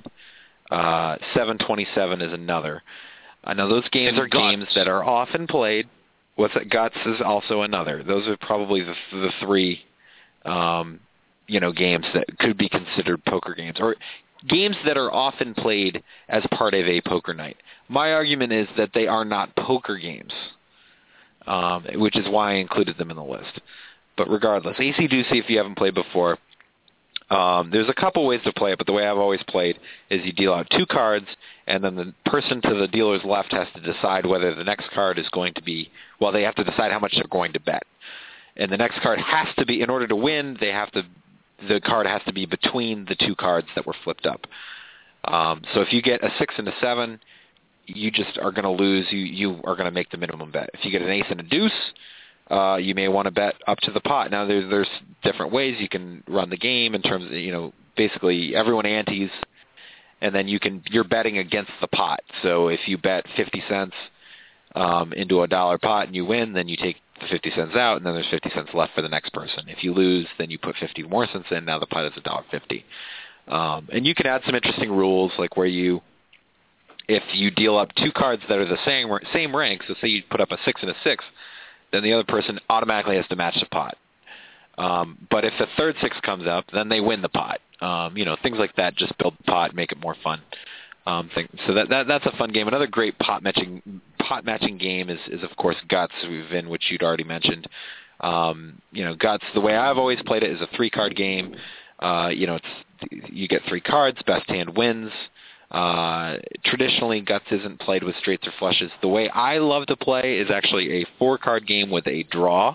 727 is another. I know those games are games that are often played. Guts is also another. Those are probably the 3 games that could be considered poker games, or games that are often played as part of a poker night. My argument is that they are not poker games, which is why I included them in the list. But regardless, AC Deucey, if you haven't played before, there's a couple ways to play it, but the way I've always played is you deal out 2 cards, and then the person to the dealer's left has to decide whether the next card is going to be, they have to decide how much they're going to bet. And the next card has to be, in order to win, the card has to be between the 2 cards that were flipped up. So if you get a 6 and a 7, you just are going to lose. You are going to make the minimum bet. If you get an ace and a deuce, you may want to bet up to the pot. Now, there's different ways you can run the game in terms of, basically everyone antes, and then you're betting against the pot. So if you bet 50 cents into a $1 pot and you win, then you take the 50 cents out, and then there's 50 cents left for the next person. If you lose, then you put 50 more cents in. Now the pot is $1.50. And you can add some interesting rules, like if you deal up 2 cards that are the same rank, so say you put up a 6 and a 6, then the other person automatically has to match the pot. But if the third 6 comes up, then they win the pot. Things like that just build the pot, make it more fun. So that's a fun game. Another great pot matching game is of course Guts, which you'd already mentioned. Guts, the way I've always played it is a 3-card game. You get 3 cards, best hand wins. Traditionally, Guts isn't played with straights or flushes. The way I love to play is actually a 4-card game with a draw.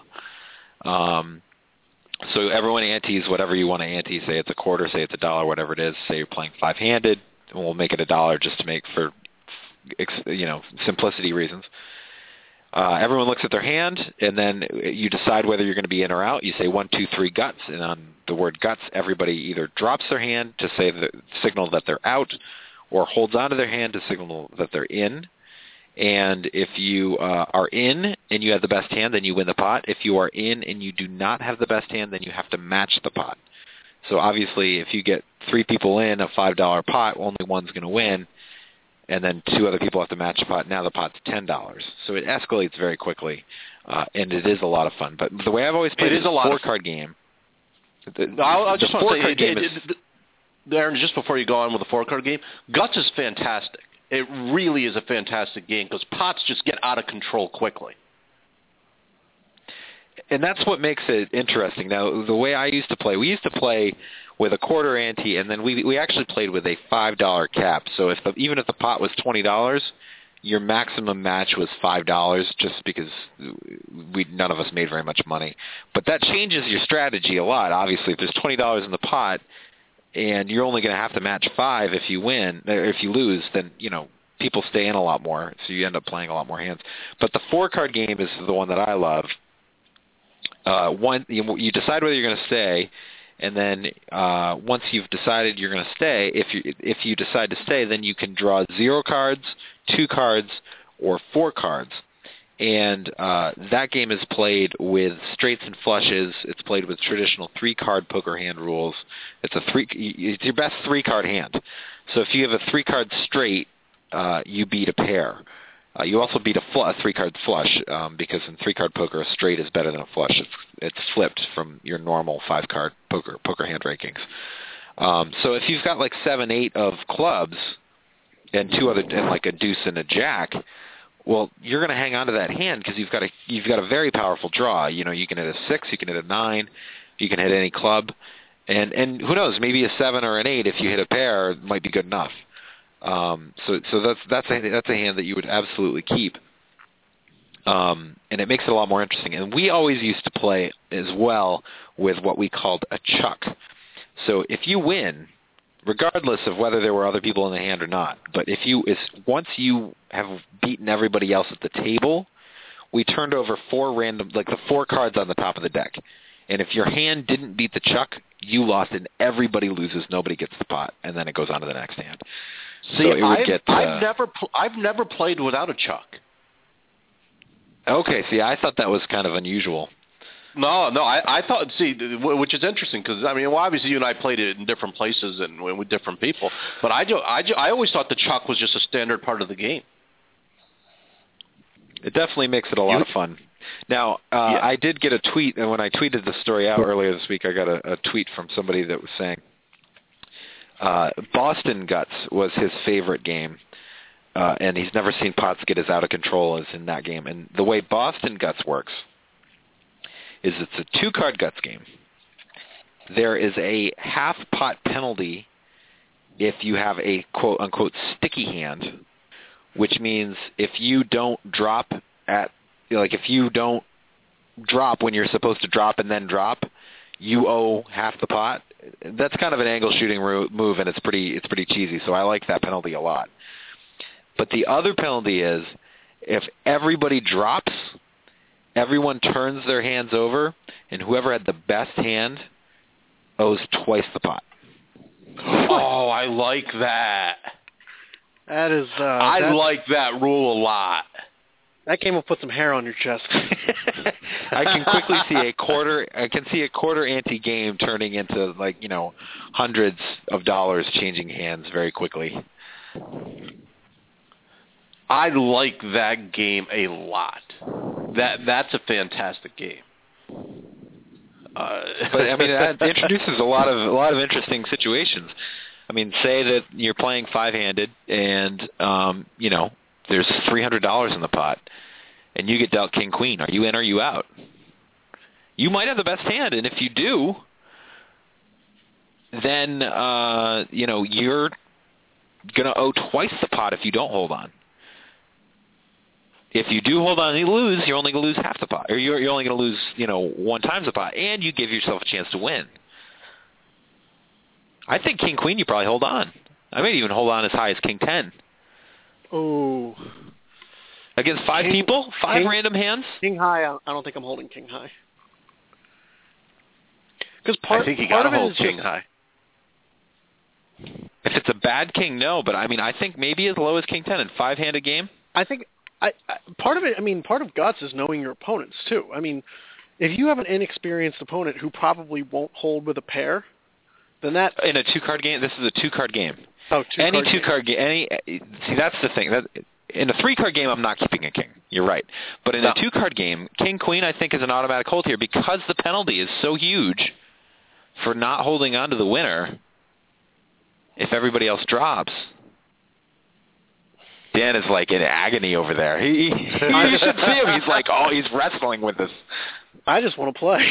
So everyone antes whatever you want to ante. Say it's a quarter, say it's $1, whatever it is. Say you're playing 5-handed, and we'll make it $1 just to make for simplicity reasons. Everyone looks at their hand, and then you decide whether you're going to be in or out. You say 1, 2, 3 guts, and on the word guts, everybody either drops their hand to signal that they're out, or holds onto their hand to signal that they're in. And if you are in and you have the best hand, then you win the pot. If you are in and you do not have the best hand, then you have to match the pot. So obviously, if you get 3 people in a $5 pot, only one's going to win, and then 2 other people have to match the pot. Now the pot's $10. So it escalates very quickly, and it is a lot of fun. But the way I've always played it is a 4-card game. I'll just want to say, Aaron, just before you go on with the 4-card game, Guts is fantastic. It really is a fantastic game because pots just get out of control quickly. And that's what makes it interesting. Now, the way I used to play, we used to play with a quarter ante, and then we actually played with a $5 cap. So even if the pot was $20, your maximum match was $5 just because none of us made very much money. But that changes your strategy a lot. Obviously, if there's $20 in the pot and you're only going to have to match 5 if you win, or if you lose, then, people stay in a lot more, so you end up playing a lot more hands. But the 4-card game is the one that I love. You decide whether you're going to stay, and then once you've decided you're going to stay, if you decide to stay, then you can draw 0 cards, 2 cards, or 4 cards. And that game is played with straights and flushes. It's played with traditional 3-card poker hand rules. It's your best 3-card hand. So if you have a 3-card straight, you beat a pair. You also beat a 3-card flush because in 3-card poker, a straight is better than a flush. It's flipped from your normal 5-card poker hand rankings. So if you've got like 7, 8 of clubs and like a deuce and a jack, well, you're going to hang on to that hand because you've got a very powerful draw. You can hit a 6, you can hit a 9, you can hit any club, and who knows, maybe a 7 or an 8 if you hit a pair might be good enough. So that's a hand that you would absolutely keep, and it makes it a lot more interesting. And we always used to play as well with what we called a chuck. So if you win, regardless of whether there were other people in the hand or not, but once you have beaten everybody else at the table, we turned over 4 random, like the 4 cards on the top of the deck. And if your hand didn't beat the chuck, you lost, and everybody loses. Nobody gets the pot, and then it goes on to the next hand. See, I've never played without a chuck. Okay, see, I thought that was kind of unusual. No, I thought, which is interesting because, obviously you and I played it in different places and with different people, but I always thought the chuck was just a standard part of the game. It definitely makes it a lot of fun. Now, I did get a tweet, and when I tweeted the story out earlier this week, I got a tweet from somebody that was saying Boston Guts was his favorite game, and he's never seen pots get as out of control as in that game. And the way Boston Guts works is it's a 2-card Guts game. There is a half-pot penalty if you have a quote-unquote sticky hand, which means if you don't drop if you don't drop when you're supposed to drop and then drop, you owe half the pot. That's kind of an angle shooting move, and it's pretty cheesy, so I like that penalty a lot. But the other penalty is if everybody drops, everyone turns their hands over, and whoever had the best hand owes twice the pot. Oh, I like that. That is. I like that rule a lot. That game will put some hair on your chest. I can quickly see a quarter ante game turning into hundreds of dollars changing hands very quickly. I like that game a lot. That's a fantastic game. But that introduces a lot of interesting situations. Say that you're playing 5-handed and there's $300 in the pot, and you get dealt king queen. Are you in or are you out? You might have the best hand, and if you do, then you're going to owe twice the pot if you don't hold on. If you do hold on and you lose, you're only going to lose half the pot, or you're only going to lose 1 times the pot, and you give yourself a chance to win. I think King Queen you probably hold on. I may even hold on as high as King 10. Oh. Against 5 people? 5 random hands? King High, I don't think I'm holding King High. Because I think you got to hold King High. If it's a bad king, no. But I think maybe as low as King 10 in 5-handed game. I think part of it. Part of guts is knowing your opponents too. If you have an inexperienced opponent who probably won't hold with a pair, then that in a 2-card game. This is a 2-card game. Oh, any 2-card game. See, that's the thing. In a 3-card game, I'm not keeping a king. You're right. But in a 2-card game, King Queen I think is an automatic hold here because the penalty is so huge for not holding on to the winner. If everybody else drops. Dan is like in agony over there. You should see him. He's like, he's wrestling with this. I just want to play.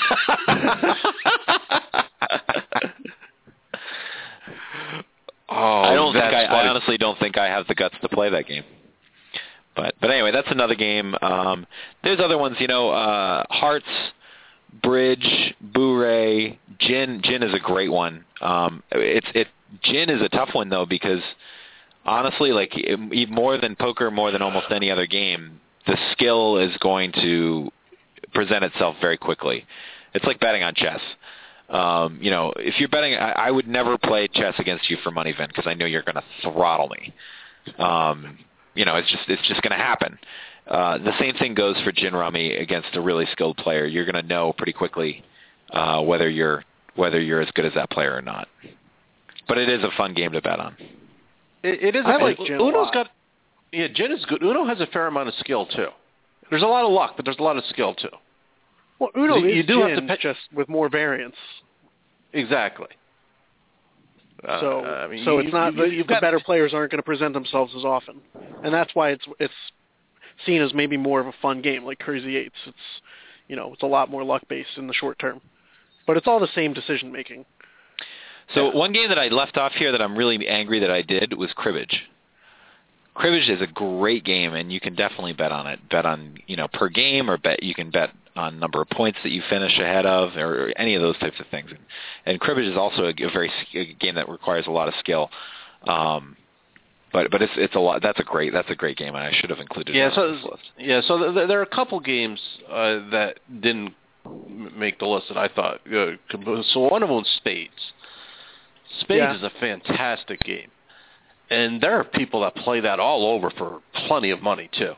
I honestly don't think I have the guts to play that game. But anyway, that's another game. There's other ones, Hearts, Bridge, Bourrée, Gin. Gin is a great one. Gin is a tough one though because honestly, like more than poker, more than almost any other game, the skill is going to present itself very quickly. It's like betting on chess. If you're betting, I would never play chess against you for money, Vin, because I know you're going to throttle me. It's just going to happen. The same thing goes for gin rummy against a really skilled player. You're going to know pretty quickly whether you're as good as that player or not. But it is a fun game to bet on. It is. I like gin. Gin is good. Uno has a fair amount of skill too. There's a lot of luck, but there's a lot of skill too. Well, Uno you do gin, have to just with more variance. Exactly. So it's not the better players aren't going to present themselves as often, and that's why it's seen as maybe more of a fun game like Crazy Eights. It's a lot more luck based in the short term, but it's all the same decision making. So one game that I left off here that I'm really angry that I did was cribbage. Cribbage is a great game, and you can definitely bet on it. Bet on per game, or you can bet on number of points that you finish ahead of, or any of those types of things. And cribbage is also a game that requires a lot of skill. But it's a lot. That's a great game, and I should have included it on this list. Yeah, so there are a couple games that didn't make the list that I thought. So one of them was Spades. Spades is a fantastic game. And there are people that play that all over for plenty of money too.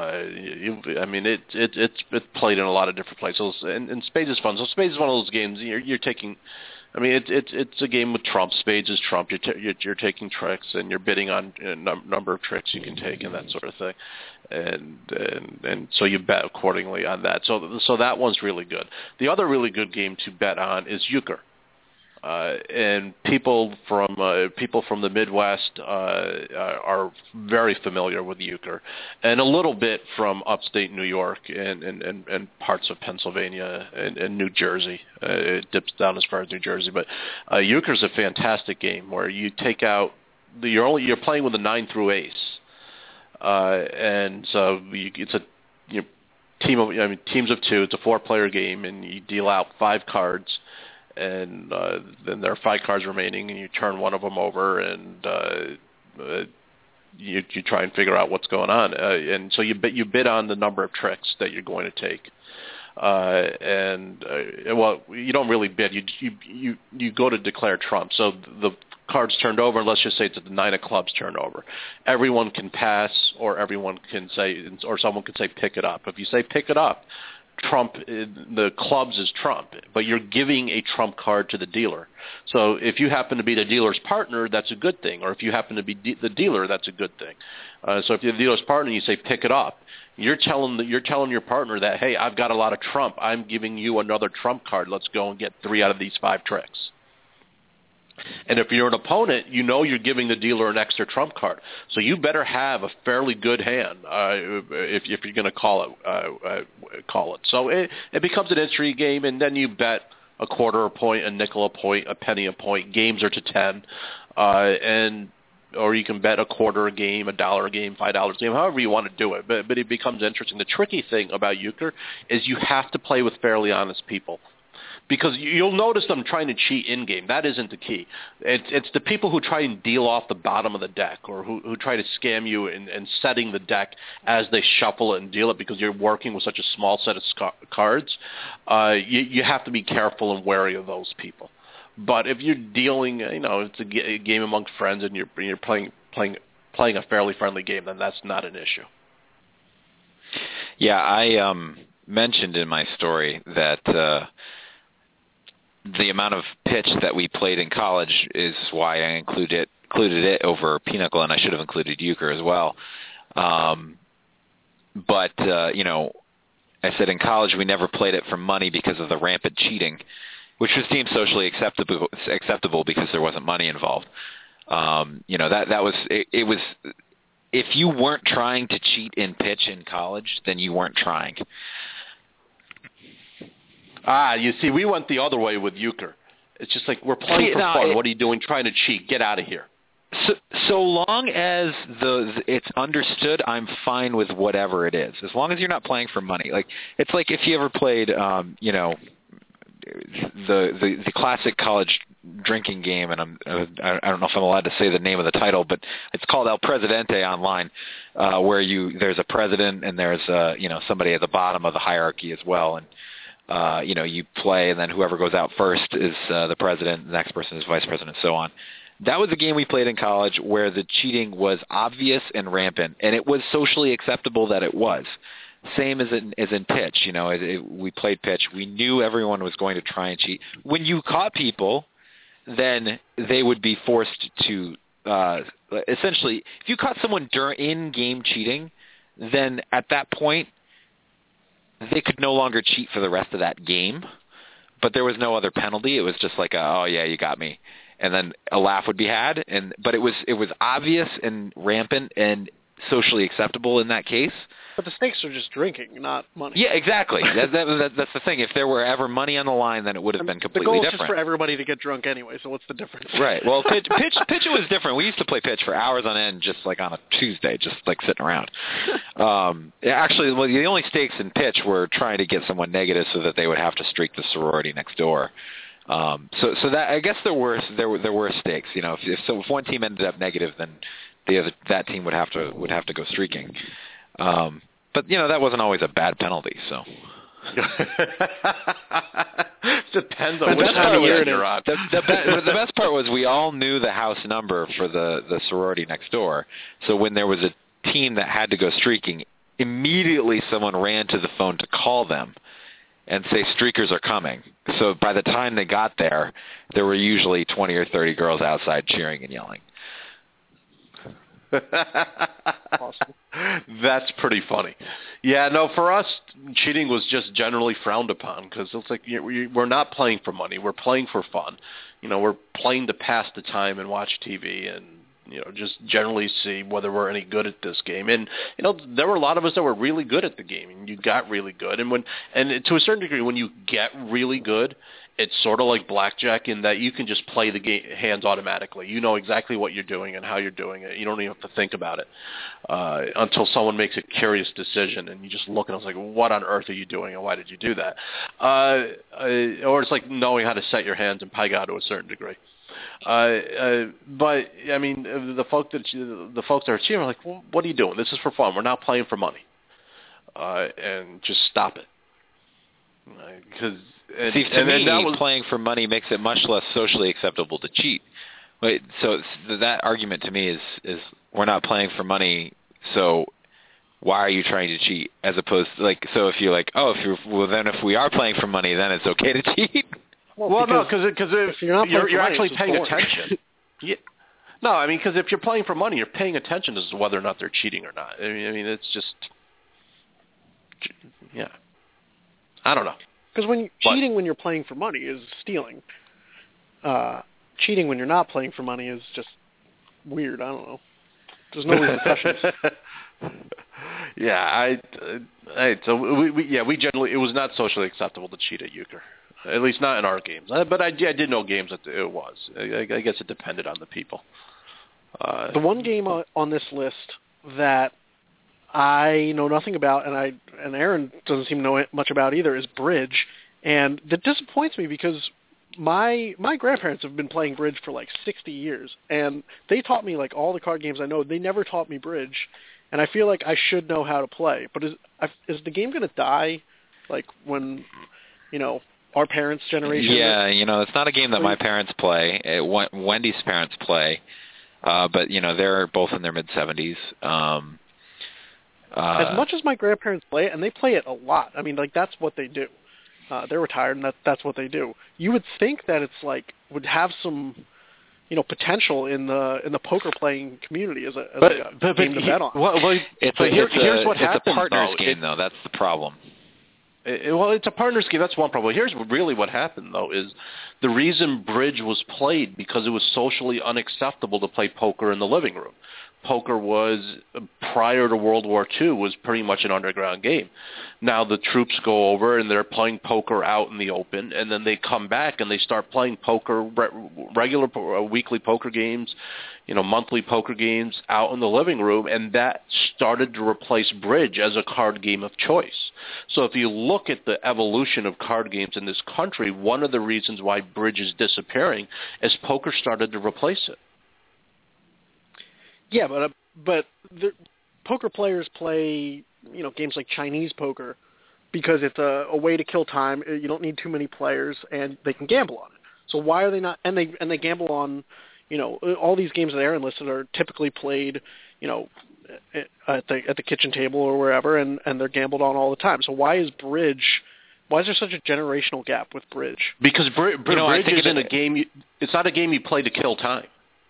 It's played in a lot of different places, and Spades is fun. So Spades is one of those games you're taking. It's a game with trump. Spades is trump. You're taking tricks, and you're bidding on a number of tricks you can take, and that sort of thing. And so you bet accordingly on that. So that one's really good. The other really good game to bet on is euchre. And people from the Midwest are very familiar with euchre, and a little bit from upstate New York and parts of Pennsylvania and New Jersey. It dips down as far as New Jersey, but euchre is a fantastic game where you take out you're playing with a 9 through ace, and so it's a teams of 2. It's a 4-player game, and you deal out 5 cards. And then there are 5 cards remaining, and you turn one of them over, and you try and figure out what's going on. And so you bid on the number of tricks that you're going to take. You don't really bid. You go to declare trump. So the cards turned over, and let's just say it's at the 9 of clubs turned over. Everyone can pass, or everyone can say, or someone can say pick it up. If you say pick it up, trump, the clubs is trump, but you're giving a trump card to the dealer. So if you happen to be the dealer's partner, that's a good thing. Or if you happen to be the dealer, that's a good thing. So if you're the dealer's partner and you say pick it up, you're telling your partner that, hey, I've got a lot of trump. I'm giving you another trump card. Let's go and get 3 out of these 5 tricks. And if you're an opponent, you're giving the dealer an extra trump card. So you better have a fairly good hand if you're going to call it. So it becomes an intrigue game, and then you bet a quarter a point, a nickel a point, a penny a point. Games are to 10, or you can bet a quarter a game, $1 a game, $5 a game, however you want to do it. But it becomes interesting. The tricky thing about euchre is you have to play with fairly honest people. Because you'll notice them trying to cheat in-game. That isn't the key. It's the people who try and deal off the bottom of the deck, or who try to scam you and setting the deck as they shuffle it and deal it, because you're working with such a small set of cards. You have to be careful and wary of those people. But if you're dealing, it's a game amongst friends and you're playing a fairly friendly game, then that's not an issue. Yeah, I mentioned in my story that the amount of pitch that we played in college is why I included it over Pinochle, and I should have included euchre as well. But I said in college we never played it for money because of the rampant cheating, which was deemed socially acceptable because there wasn't money involved. That was it was. If you weren't trying to cheat in pitch in college, then you weren't trying. You see, we went the other way with euchre. It's just like, we're playing for fun. What are you doing trying to cheat? Get out of here. So long as it's understood, I'm fine with whatever it is. As long as you're not playing for money. Like, it's like if you ever played, the classic college drinking game, and I don't know if I'm allowed to say the name of the title, but it's called El Presidente online, where there's a president and there's somebody at the bottom of the hierarchy as well, and you play, and then whoever goes out first is the president, the next person is vice president, and so on. That was a game we played in college where the cheating was obvious and rampant, and it was socially acceptable that it was. Same as in pitch. We played pitch. We knew everyone was going to try and cheat. When you caught people, then they would be forced to essentially, if you caught someone in-game cheating, then at that point, they could no longer cheat for the rest of that game, but there was no other penalty. It was just like, oh yeah, you got me, and then a laugh would be had. But it was obvious and rampant and socially acceptable in that case. But the stakes are just drinking, not money. Yeah, exactly. That's the thing. If there were ever money on the line, then it would have been completely different. The goal is just for everybody to get drunk anyway, so what's the difference? Right. Well, pitch was different. We used to play pitch for hours on end, just like on a Tuesday, just like sitting around. Actually, the only stakes in pitch were trying to get someone negative so that they would have to streak the sorority next door. So that, I guess there were stakes. If one team ended up negative, then that team would have to go streaking. But that wasn't always a bad penalty. So depends on which time of year you're on. The best part was we all knew the house number for the sorority next door. So when there was a team that had to go streaking, immediately someone ran to the phone to call them and say streakers are coming. So by the time they got there were usually 20 or 30 girls outside cheering and yelling. Awesome. That's pretty funny. Yeah, no, for us, cheating was just generally frowned upon because it's like we're not playing for money. We're playing for fun. We're playing to pass the time and watch TV and, just generally see whether we're any good at this game. And, there were a lot of us that were really good at the game, and you got really good. And to a certain degree, when you get really good, it's sort of like blackjack in that you can just play the hands automatically. You know exactly what you're doing and how you're doing it. You don't even have to think about it until someone makes a curious decision, and you just look and it's like, what on earth are you doing, and why did you do that? Or it's like knowing how to set your hands in Paiga to a certain degree. But I mean, the folks that are cheating are like, well, what are you doing? This is for fun. We're not playing for money, and just stop it. Because to me, playing for money makes it much less socially acceptable to cheat. So that argument to me is we're not playing for money, so why are you trying to cheat? As opposed to so if you're like, then if we are playing for money, then it's okay to cheat. Well, no, because if you're actually paying attention. Yeah. No, I mean, because if you're playing for money, you're paying attention as to whether or not they're cheating or not. I mean, it's just, yeah. I don't know. Because cheating when you're playing for money is stealing. Cheating when you're not playing for money is just weird. I don't know. There's no repercussions. Yeah, so we generally, it was not socially acceptable to cheat at euchre. At least not in our games. But I did know games that it was. I guess it depended on the people. The one game on this list that I know nothing about, and Aaron doesn't seem to know much about either, is Bridge. And that disappoints me because my grandparents have been playing Bridge for like 60 years, and they taught me like all the card games I know. They never taught me Bridge, and I feel like I should know how to play. But is the game going to die, like when, our parents' generation? Yeah, it's not a game that my parents play. Wendy's parents play, but they're both in their mid-70s. As much as my grandparents play it, and they play it a lot. I mean, like that's what they do. They're retired, and that's what they do. You would think that it's like would have some, potential in the poker playing community as a game to bet on. Here's what happens. It's a partner's game, though. That's the problem. It's a partner's game. That's one problem. Here's really what happened, though, is the reason Bridge was played because it was socially unacceptable to play poker in the living room. Poker was, prior to World War II, was pretty much an underground game. Now the troops go over and they're playing poker out in the open, and then they come back and they start playing poker, regular weekly poker games, monthly poker games out in the living room, and that started to replace Bridge as a card game of choice. So if you look at the evolution of card games in this country, one of the reasons why Bridge is disappearing is poker started to replace it. Yeah, but the poker players play, games like Chinese poker because it's a way to kill time. You don't need too many players, and they can gamble on it. So why are they not? And they gamble on, all these games that Aaron listed are typically played, at the kitchen table or wherever, and they're gambled on all the time. So why is there such a generational gap with Bridge? Because Bridge isn't a game. It's not a game you play to kill time.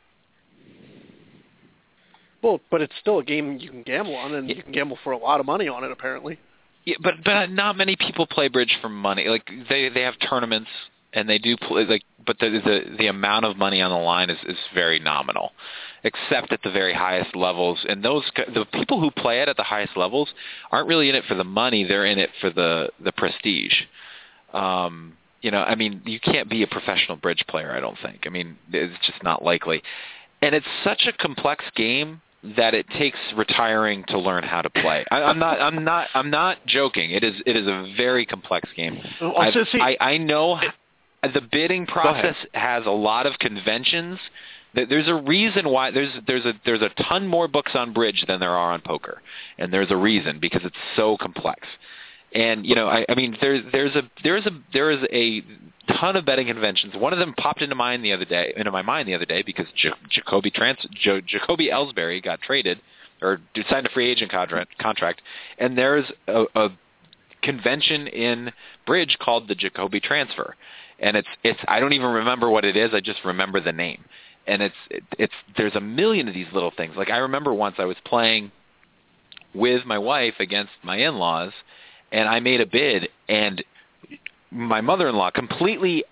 Well, but it's still a game you can gamble on, and you can gamble for a lot of money on it, apparently. Yeah, but not many people play Bridge for money. Like they have tournaments, and they do play but the amount of money on the line is very nominal, except at the very highest levels. And the people who play it at the highest levels aren't really in it for the money; they're in it for the prestige. I mean, you can't be a professional Bridge player, I don't think. I mean, it's just not likely. And it's such a complex game that it takes retiring to learn how to play. I'm not joking. It is a very complex game. I know the bidding process has a lot of conventions. There's a reason why there's a ton more books on Bridge than there are on poker, and there's a reason because it's so complex. And I mean, there is a ton of betting conventions. One of them popped into my mind the other day because Jacoby Ellsbury got traded or signed a free agent contract, and there's a convention in Bridge called the Jacoby Transfer, and it's I don't even remember what it is. I just remember the name, and there's a million of these little things. Like I remember once I was playing with my wife against my in-laws. And I made a bid, and my mother-in-law, completely,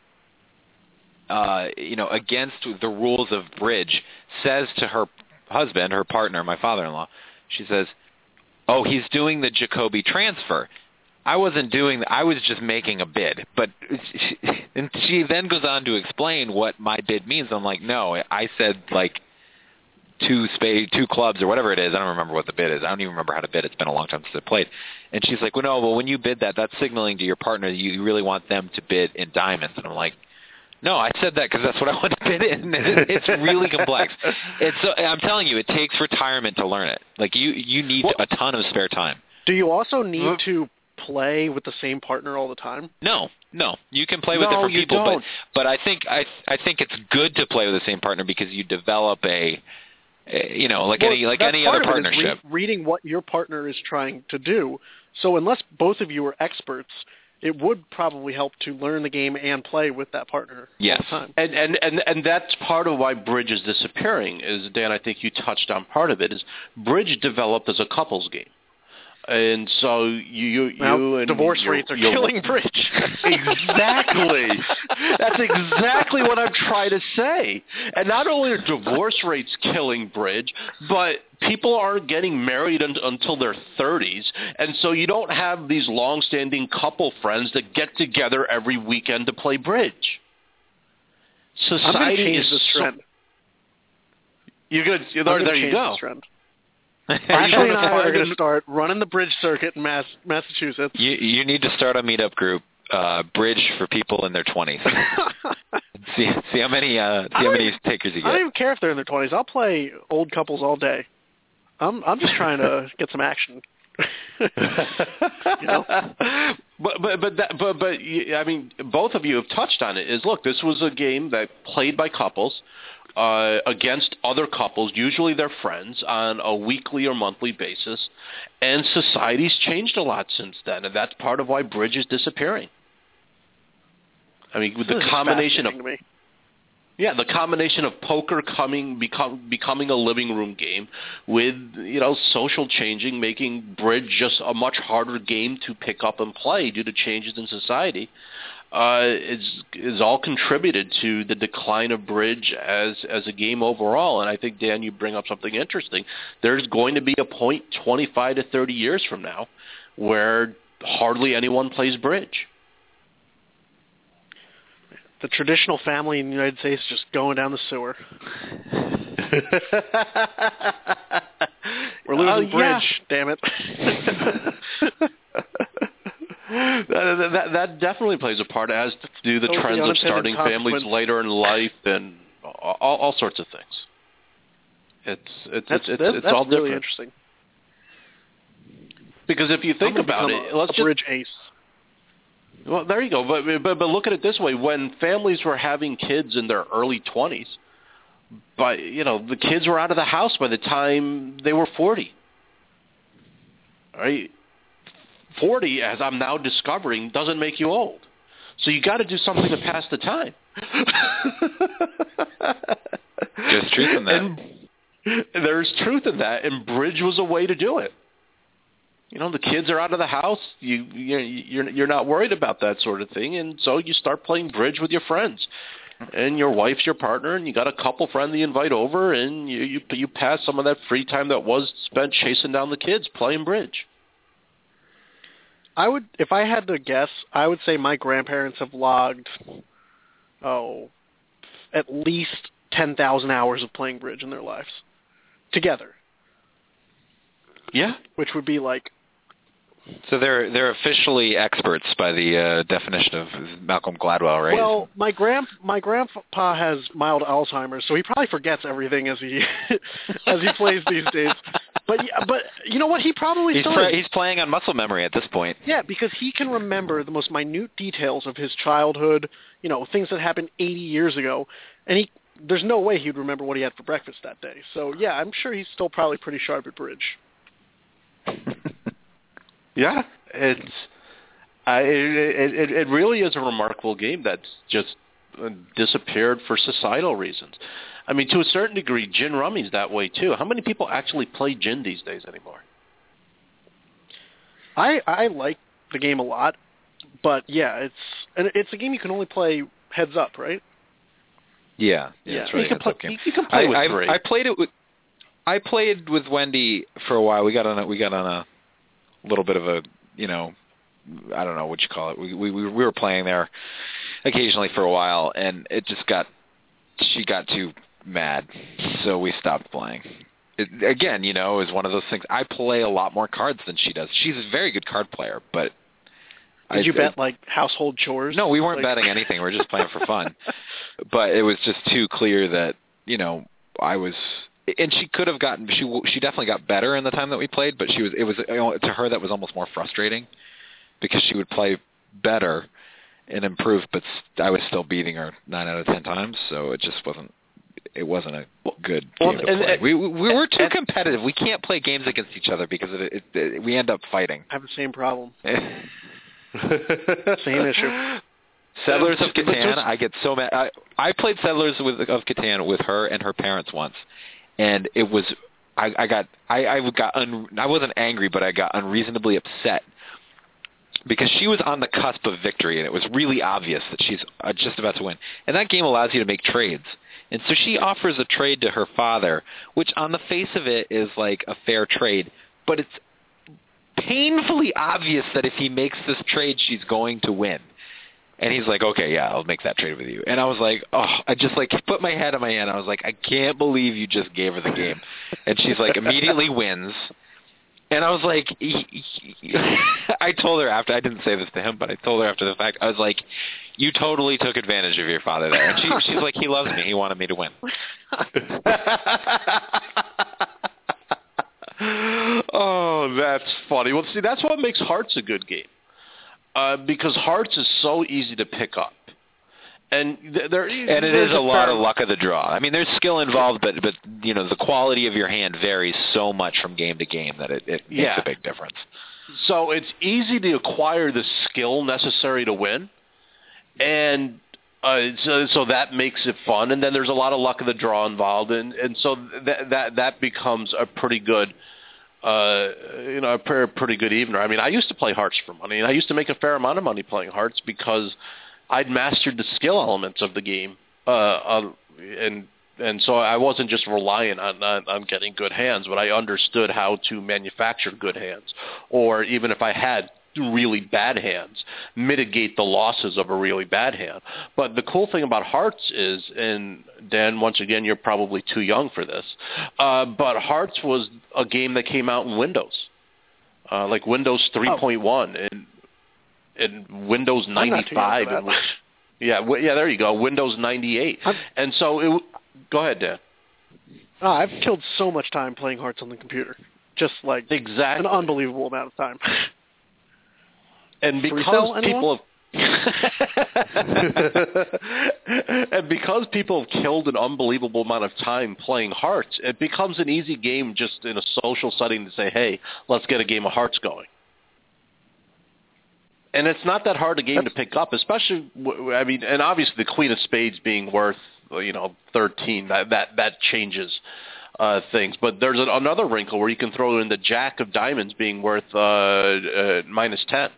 against the rules of Bridge, says to her husband, her partner, my father-in-law, she says, "Oh, he's doing the Jacoby Transfer." I wasn't doing that. I was just making a bid. And she then goes on to explain what my bid means. I'm like, no, I said like two clubs or whatever it is. I don't remember what the bid is. I don't even remember how to bid. It's been a long time since I played. And she's like, well, when you bid that's signaling to your partner that you really want them to bid in diamonds. And I'm like, no, I said that because that's what I want to bid in. It's really complex. I'm telling you, it takes retirement to learn it. Like you need a ton of spare time. Do you also need to play with the same partner all the time? No. You can play with different people, but I think it's good to play with the same partner because you develop any other partnership. Reading what your partner is trying to do. So unless both of you are experts, it would probably help to learn the game and play with that partner. Yes. All the time. And that's part of why Bridge is disappearing. Is Dan? I think you touched on part of it. Is Bridge developed as a couples game. And so you and divorce rates are killing Bridge. Exactly. That's exactly what I'm trying to say. And not only are divorce rates killing Bridge, but people aren't getting married until their 30s, and so you don't have these long-standing couple friends that get together every weekend to play bridge. Society is this trend. You're good. There you go. Ashley and I are going to start running the bridge circuit in Massachusetts. You need to start a meetup group, bridge for people in their 20s. see how many takers you get. I don't even care if they're in their 20s. I'll play old couples all day. I'm just trying to get some action. You know? But I mean, both of you have touched on it. Look, this was a game that played by couples against other couples, usually their friends, on a weekly or monthly basis, and society's changed a lot since then, and that's part of why bridge is disappearing. I mean, with the combination of the combination of poker becoming a living room game, with social changing, making bridge just a much harder game to pick up and play due to changes in society, is all contributed to the decline of bridge as a game overall. And I think, Dan, you bring up something interesting. There's going to be a point 25 to 30 years from now where hardly anyone plays bridge. The traditional family in the United States just going down the sewer. We're losing bridge, damn it. That definitely plays a part, as do the trends of starting families later in life and all sorts of things. It's all really different. Interesting. Because if you think about it, let's just bridge ace. Well, there you go. But look at it this way: when families were having kids in their early 20s, the kids were out of the house by the time they were 40. Right? 40, as I'm now discovering, doesn't make you old. So you got to do something to pass the time. There's truth in that. And there's truth in that, and bridge was a way to do it. The kids are out of the house. You're not worried about that sort of thing, and so you start playing bridge with your friends. And your wife's your partner, and you got a couple friends you invite over, and you pass some of that free time that was spent chasing down the kids playing bridge. If I had to guess, I would say my grandparents have logged, at least 10,000 hours of playing bridge in their lives together. Yeah, which would be like. So they're officially experts by the definition of Malcolm Gladwell, right? Well, my grandpa has mild Alzheimer's, so he probably forgets everything as he plays these days. But you know what? He probably he's playing on muscle memory at this point. Yeah, because he can remember the most minute details of his childhood. Things that happened 80 years ago, and there's no way he'd remember what he had for breakfast that day. So yeah, I'm sure he's still probably pretty sharp at bridge. Yeah, it really is a remarkable game that's just disappeared for societal reasons. I mean, to a certain degree, gin rummy's that way too. How many people actually play gin these days anymore? I like the game a lot, but yeah, it's a game you can only play heads up, right? Yeah, that's right. You can play with three. I played with Wendy for a while. We got on a little bit of a, I don't know what you call it. We were playing there occasionally for a while, and she got too mad, so we stopped playing. Again, it was one of those things. I play a lot more cards than she does. She's a very good card player, but Did you bet like household chores? No, we weren't betting anything. We were just playing for fun. But it was just too clear that, I was. And she could have gotten. She definitely got better in the time that we played. But it was to her that was almost more frustrating, because she would play better and improve, but I was still beating her 9 out of 10 times. So it just wasn't. It wasn't a good game to play. We were too competitive. We can't play games against each other because we end up fighting. I have the same problem. Same issue. Settlers of Catan, I get so mad. I played Settlers of Catan with her and her parents once, and it was I wasn't angry, but I got unreasonably upset because she was on the cusp of victory, and it was really obvious that she's just about to win. And that game allows you to make trades, And so she offers a trade to her father, which on the face of it is like a fair trade, but it's painfully obvious that if he makes this trade, she's going to win. And he's like, okay, yeah, I'll make that trade with you. And I was like, oh, I just like put my head on my hand. I was like, I can't believe you just gave her the game. And she's like, immediately wins. And I was like, I told her after, I didn't say this to him, but I told her after the fact, I was like, you totally took advantage of your father there. And she's like, he loves me. He wanted me to win. Oh, that's funny. Well, see, that's what makes Hearts a good game. Because Hearts is so easy to pick up. And it is a lot of luck of the draw. I mean, there's skill involved, but you know, the quality of your hand varies so much from game to game that it makes a big difference. So it's easy to acquire the skill necessary to win, and so that makes it fun. And then there's a lot of luck of the draw involved, and so that becomes a pretty good. A pretty good evener. I mean, I used to play Hearts for money, and I used to make a fair amount of money playing Hearts because I'd mastered the skill elements of the game, and so I wasn't just relying on getting good hands, but I understood how to manufacture good hands, or even if I had really bad hands, mitigate the losses of a really bad hand. But the cool thing about Hearts is, and Dan, once again, you're probably too young for this, but Hearts was a game that came out in Windows, like Windows 3.1 and Windows 95. There you go, Windows 98. And so go ahead, Dan. I've killed so much time playing Hearts on the computer, just like exactly an unbelievable amount of time. And because people have killed an unbelievable amount of time playing Hearts, it becomes an easy game just in a social setting to say, hey, let's get a game of Hearts going. And it's not that hard a game to pick up, especially, I mean, and obviously the Queen of Spades being worth, 13, that changes things. But there's another wrinkle where you can throw in the Jack of Diamonds being worth minus 10.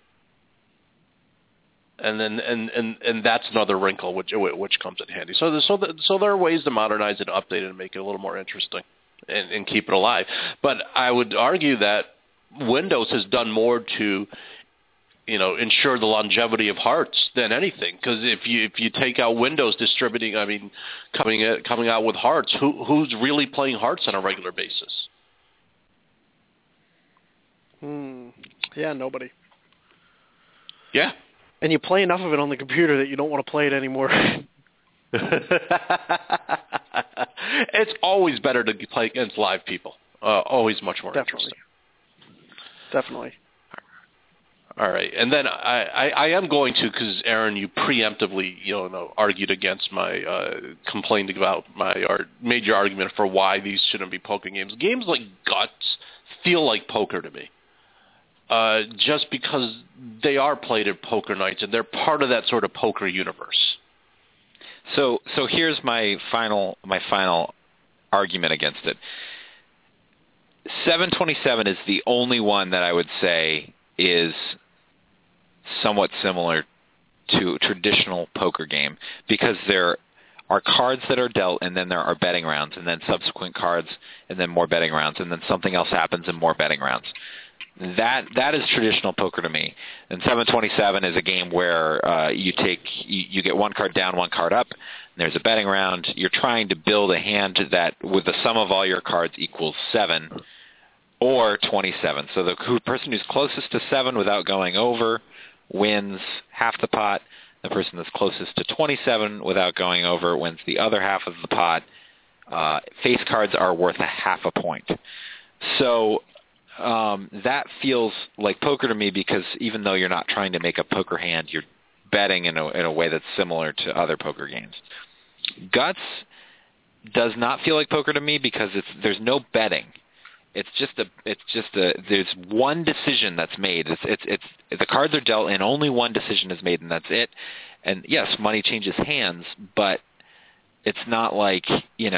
And then and that's another wrinkle which comes in handy. So there are ways to modernize it, update it, and make it a little more interesting, and keep it alive. But I would argue that Windows has done more to ensure the longevity of Hearts than anything. Because if you take out Windows distributing, I mean, coming out with Hearts, who's really playing Hearts on a regular basis? Yeah, nobody. Yeah. And you play enough of it on the computer that you don't want to play it anymore. It's always better to play against live people. Always much more interesting. Definitely. All right, and then I am going to, because Aaron, you preemptively argued against my complaint about made your argument for why these shouldn't be poker games. Games like Guts feel like poker to me. Just because they are played at poker nights and they're part of that sort of poker universe. So here's my final argument against it. 727 is the only one that I would say is somewhat similar to a traditional poker game, because there are cards that are dealt, and then there are betting rounds, and then subsequent cards, and then more betting rounds, and then something else happens and more betting rounds. That is traditional poker to me. And 727 is a game where you get one card down, one card up, and there's a betting round. You're trying to build a hand that, with the sum of all your cards, equals 7 or 27. So the person who's closest to 7 without going over wins half the pot. The person that's closest to 27 without going over wins the other half of the pot. Face cards are worth a half a point. So that feels like poker to me, because even though you're not trying to make a poker hand, you're betting in a way that's similar to other poker games. Guts does not feel like poker to me because there's no betting. It's just there's one decision that's made. It's the cards are dealt and only one decision is made, and that's it. And yes, money changes hands, but it's not like,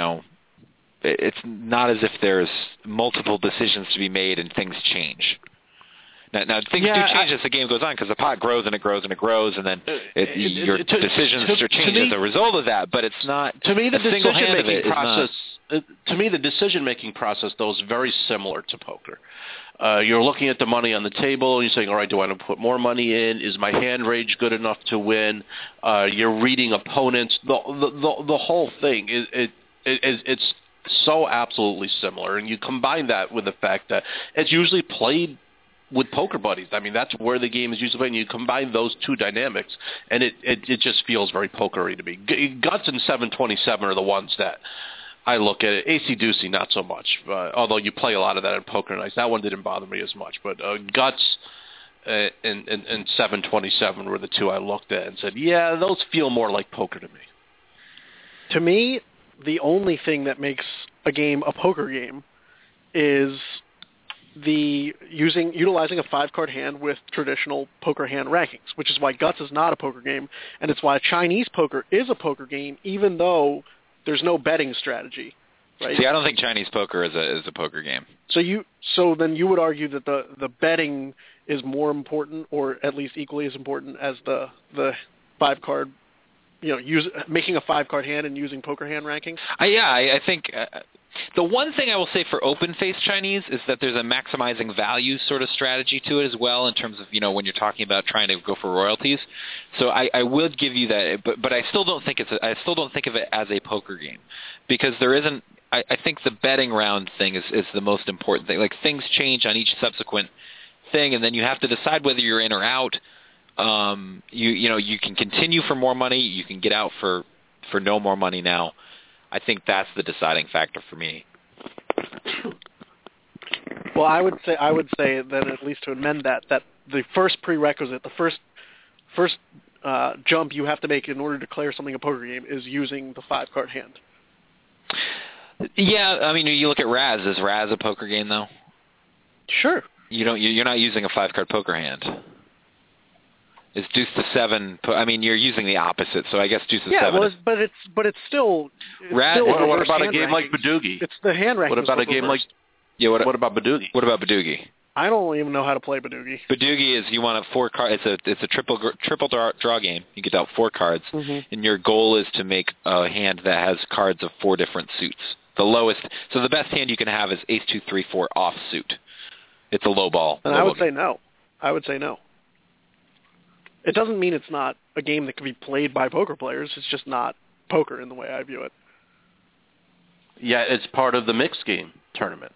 it's not as if there's multiple decisions to be made and things change. Now things do change as the game goes on because the pot grows and it grows and it grows, and then your decisions are changed as a result of that. But it's not to me the decision-making process. To me, the decision-making process though is very similar to poker. You're looking at the money on the table. You're saying, all right, do I want to put more money in? Is my hand range good enough to win? You're reading opponents. The whole thing it's so absolutely similar, and you combine that with the fact that it's usually played with poker buddies. I mean, that's where the game is usually played, and you combine those two dynamics, and it just feels very pokery to me. Guts and 727 are the ones that I look at it. AC-Deucey, not so much, although you play a lot of that in poker nights. That one didn't bother me as much, but Guts and 727 were the two I looked at and said, yeah, those feel more like poker to me. To me, the only thing that makes a game a poker game is utilizing a 5-card hand with traditional poker hand rankings, which is why Guts is not a poker game, and it's why Chinese poker is a poker game, even though there's no betting strategy. Right? See, I don't think Chinese poker is a poker game. So then you would argue that the betting is more important, or at least equally as important as the 5-card. Making a 5-card hand and using poker hand rankings? I think the one thing I will say for open-faced Chinese is that there's a maximizing value sort of strategy to it as well in terms of, when you're talking about trying to go for royalties. So I would give you that, but I still don't think I still don't think of it as a poker game because there isn't. I think the betting round thing is the most important thing. Like things change on each subsequent thing, and then you have to decide whether you're in or out. You can continue for more money. You can get out for no more money now. I think that's the deciding factor for me. Well, I would say that at least to amend that the first prerequisite, the first jump you have to make in order to declare something a poker game is using the 5-card hand. Yeah, I mean, you look at Raz. Is Raz a poker game though? Sure. You're not using a 5-card poker hand. Is Deuce to 7? I mean, you're using the opposite, so I guess Deuce to 7. Yeah, but it's still. What about a game like Badoogie? It's the hand ranking. What about a game like? Yeah. What about Badoogie? What about Badoogie? I don't even know how to play Badoogie. Badoogie is you want a 4-card. It's a triple draw game. You get out 4 cards, and your goal is to make a hand that has cards of 4 different suits. The lowest, so the best hand you can have is Ace 2 3 4 off suit. It's a low ball. And I would say no. It doesn't mean it's not a game that can be played by poker players. It's just not poker in the way I view it. Yeah, it's part of the mixed game tournament.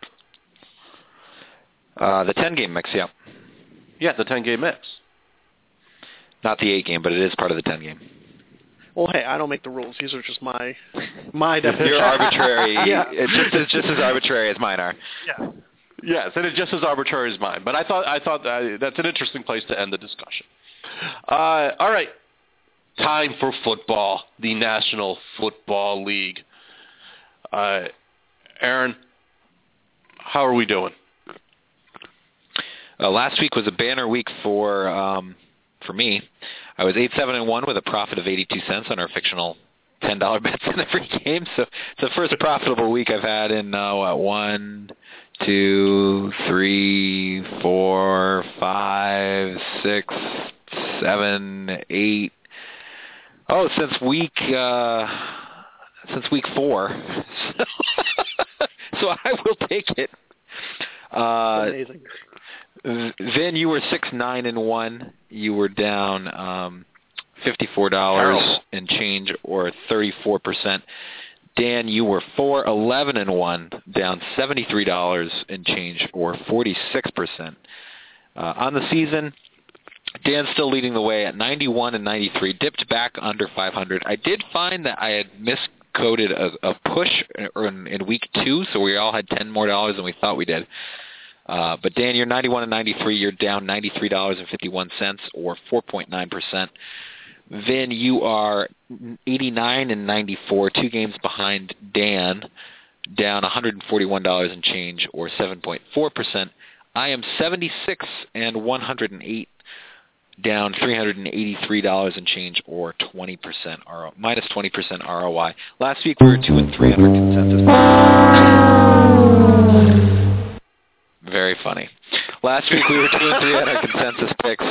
The 10-game mix, yeah. Yeah, the 10-game mix. Not the 8-game, but it is part of the 10-game. Well, hey, I don't make the rules. These are just my definition. You're arbitrary. Yeah. It's just as arbitrary as mine are. Yeah. Yes, and it's just as arbitrary as mine. But I thought that's an interesting place to end the discussion. All right, time for football, the National Football League. Aaron, how are we doing? Last week was a banner week for me. I was 8-7-1 with a profit of 82 cents on our fictional $10 bets in every game. So it's the first profitable week I've had in 1, 2, 3, 4, 5, 6, 7, 8. Oh, since week 4. So I will take it. Amazing. Vin, you were 6-9-1. You were down $54 and change, or 34%. Dan, you were 4-11-1, down $73 and change, or 46%. On the season, Dan's still leading the way at 91-93, dipped back under 500. I did find that I had miscoded a push in week 2, so we all had $10 more than we thought we did. But Dan, you're 91-93. You're down $93.51, or 4.9%. Vin, you are 89-94, 2 games behind Dan, down $141 and change, or 7.4%. I am 76-108, down $383 and change, or 20% minus 20% ROI. Last week we were 2-3 on our consensus. Very funny. Last week we were 2-3 at our consensus picks,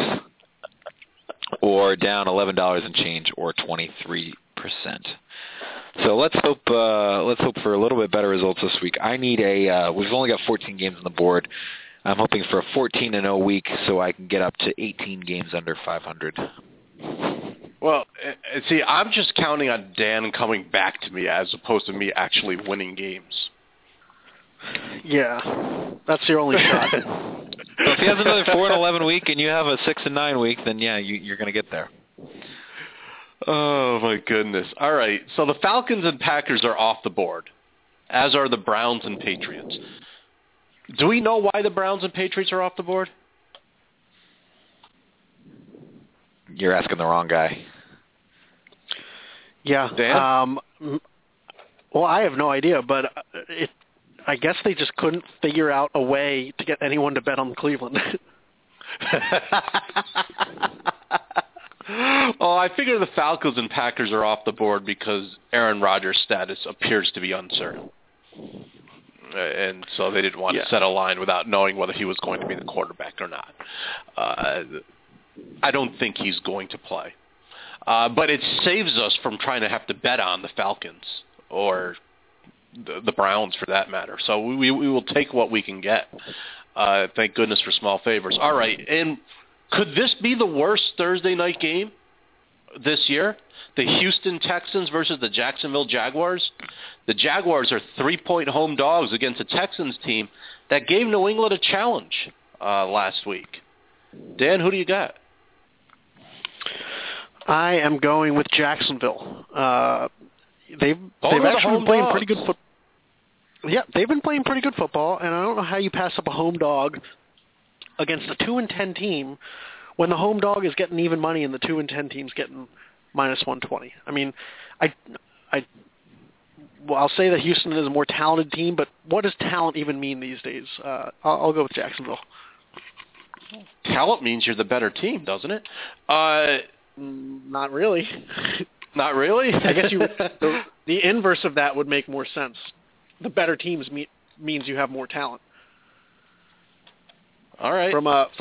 or down $11 and change, or 23%. So let's hope for a little bit better results this week. I need we've only got 14 games on the board. I'm hoping for a 14-0 week so I can get up to 18 games under 500. Well, see, I'm just counting on Dan coming back to me as opposed to me actually winning games. Yeah, that's your only shot. So if he has another 4-11 week and you have a 6-9 week, then yeah, you're going to get there. Oh my goodness! All right, so the Falcons and Packers are off the board, as are the Browns and Patriots. Do we know why the Browns and Patriots are off the board? You're asking the wrong guy. Yeah. Dan? Well, I have no idea, but I guess they just couldn't figure out a way to get anyone to bet on Cleveland. Oh, I figure the Falcons and Packers are off the board because Aaron Rodgers' status appears to be uncertain. And so they didn't want to set a line without knowing whether he was going to be the quarterback or not. I don't think he's going to play. But it saves us from trying to have to bet on the Falcons or the Browns for that matter. So we will take what we can get. Thank goodness for small favors. All right, and could this be the worst Thursday night game this year? The Houston Texans versus the Jacksonville Jaguars? The Jaguars are 3-point home dogs against a Texans team that gave New England a challenge last week. Dan, who do you got? I am going with Jacksonville. They've actually been playing pretty good football. Yeah, they've been playing pretty good football, and I don't know how you pass up a home dog against a 2-10 team when the home dog is getting even money and the 2-10 team's getting -120. I mean, I'll say that Houston is a more talented team, but what does talent even mean these days? I'll go with Jacksonville. Talent means you're the better team, doesn't it? Not really. Not really? I guess the inverse of that would make more sense. The better teams means you have more talent. All right.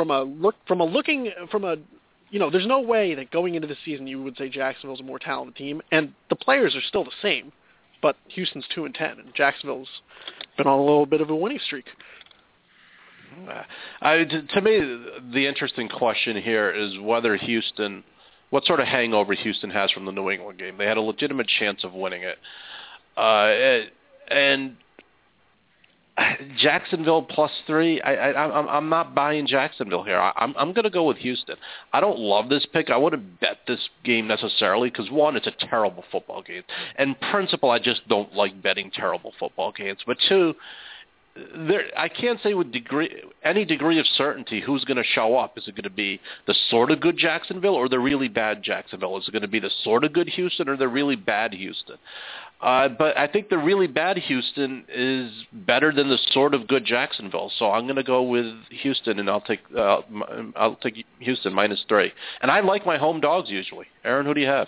There's no way that going into the season you would say Jacksonville's a more talented team, and the players are still the same, but Houston's 2-10, and Jacksonville's been on a little bit of a winning streak. To me, the interesting question here is whether Houston, what sort of hangover Houston has from the New England game. They had a legitimate chance of winning it. And Jacksonville +3, I'm not buying Jacksonville here. I'm going to go with Houston. I don't love this pick. I wouldn't bet this game necessarily because, one, it's a terrible football game. And principle, I just don't like betting terrible football games. But two, I can't say with any degree of certainty who's going to show up. Is it going to be the sort of good Jacksonville or the really bad Jacksonville? Is it going to be the sort of good Houston or the really bad Houston? But I think the really bad Houston is better than the sort of good Jacksonville. So I'm going to go with Houston, and I'll take Houston -3. And I like my home dogs usually. Aaron, who do you have?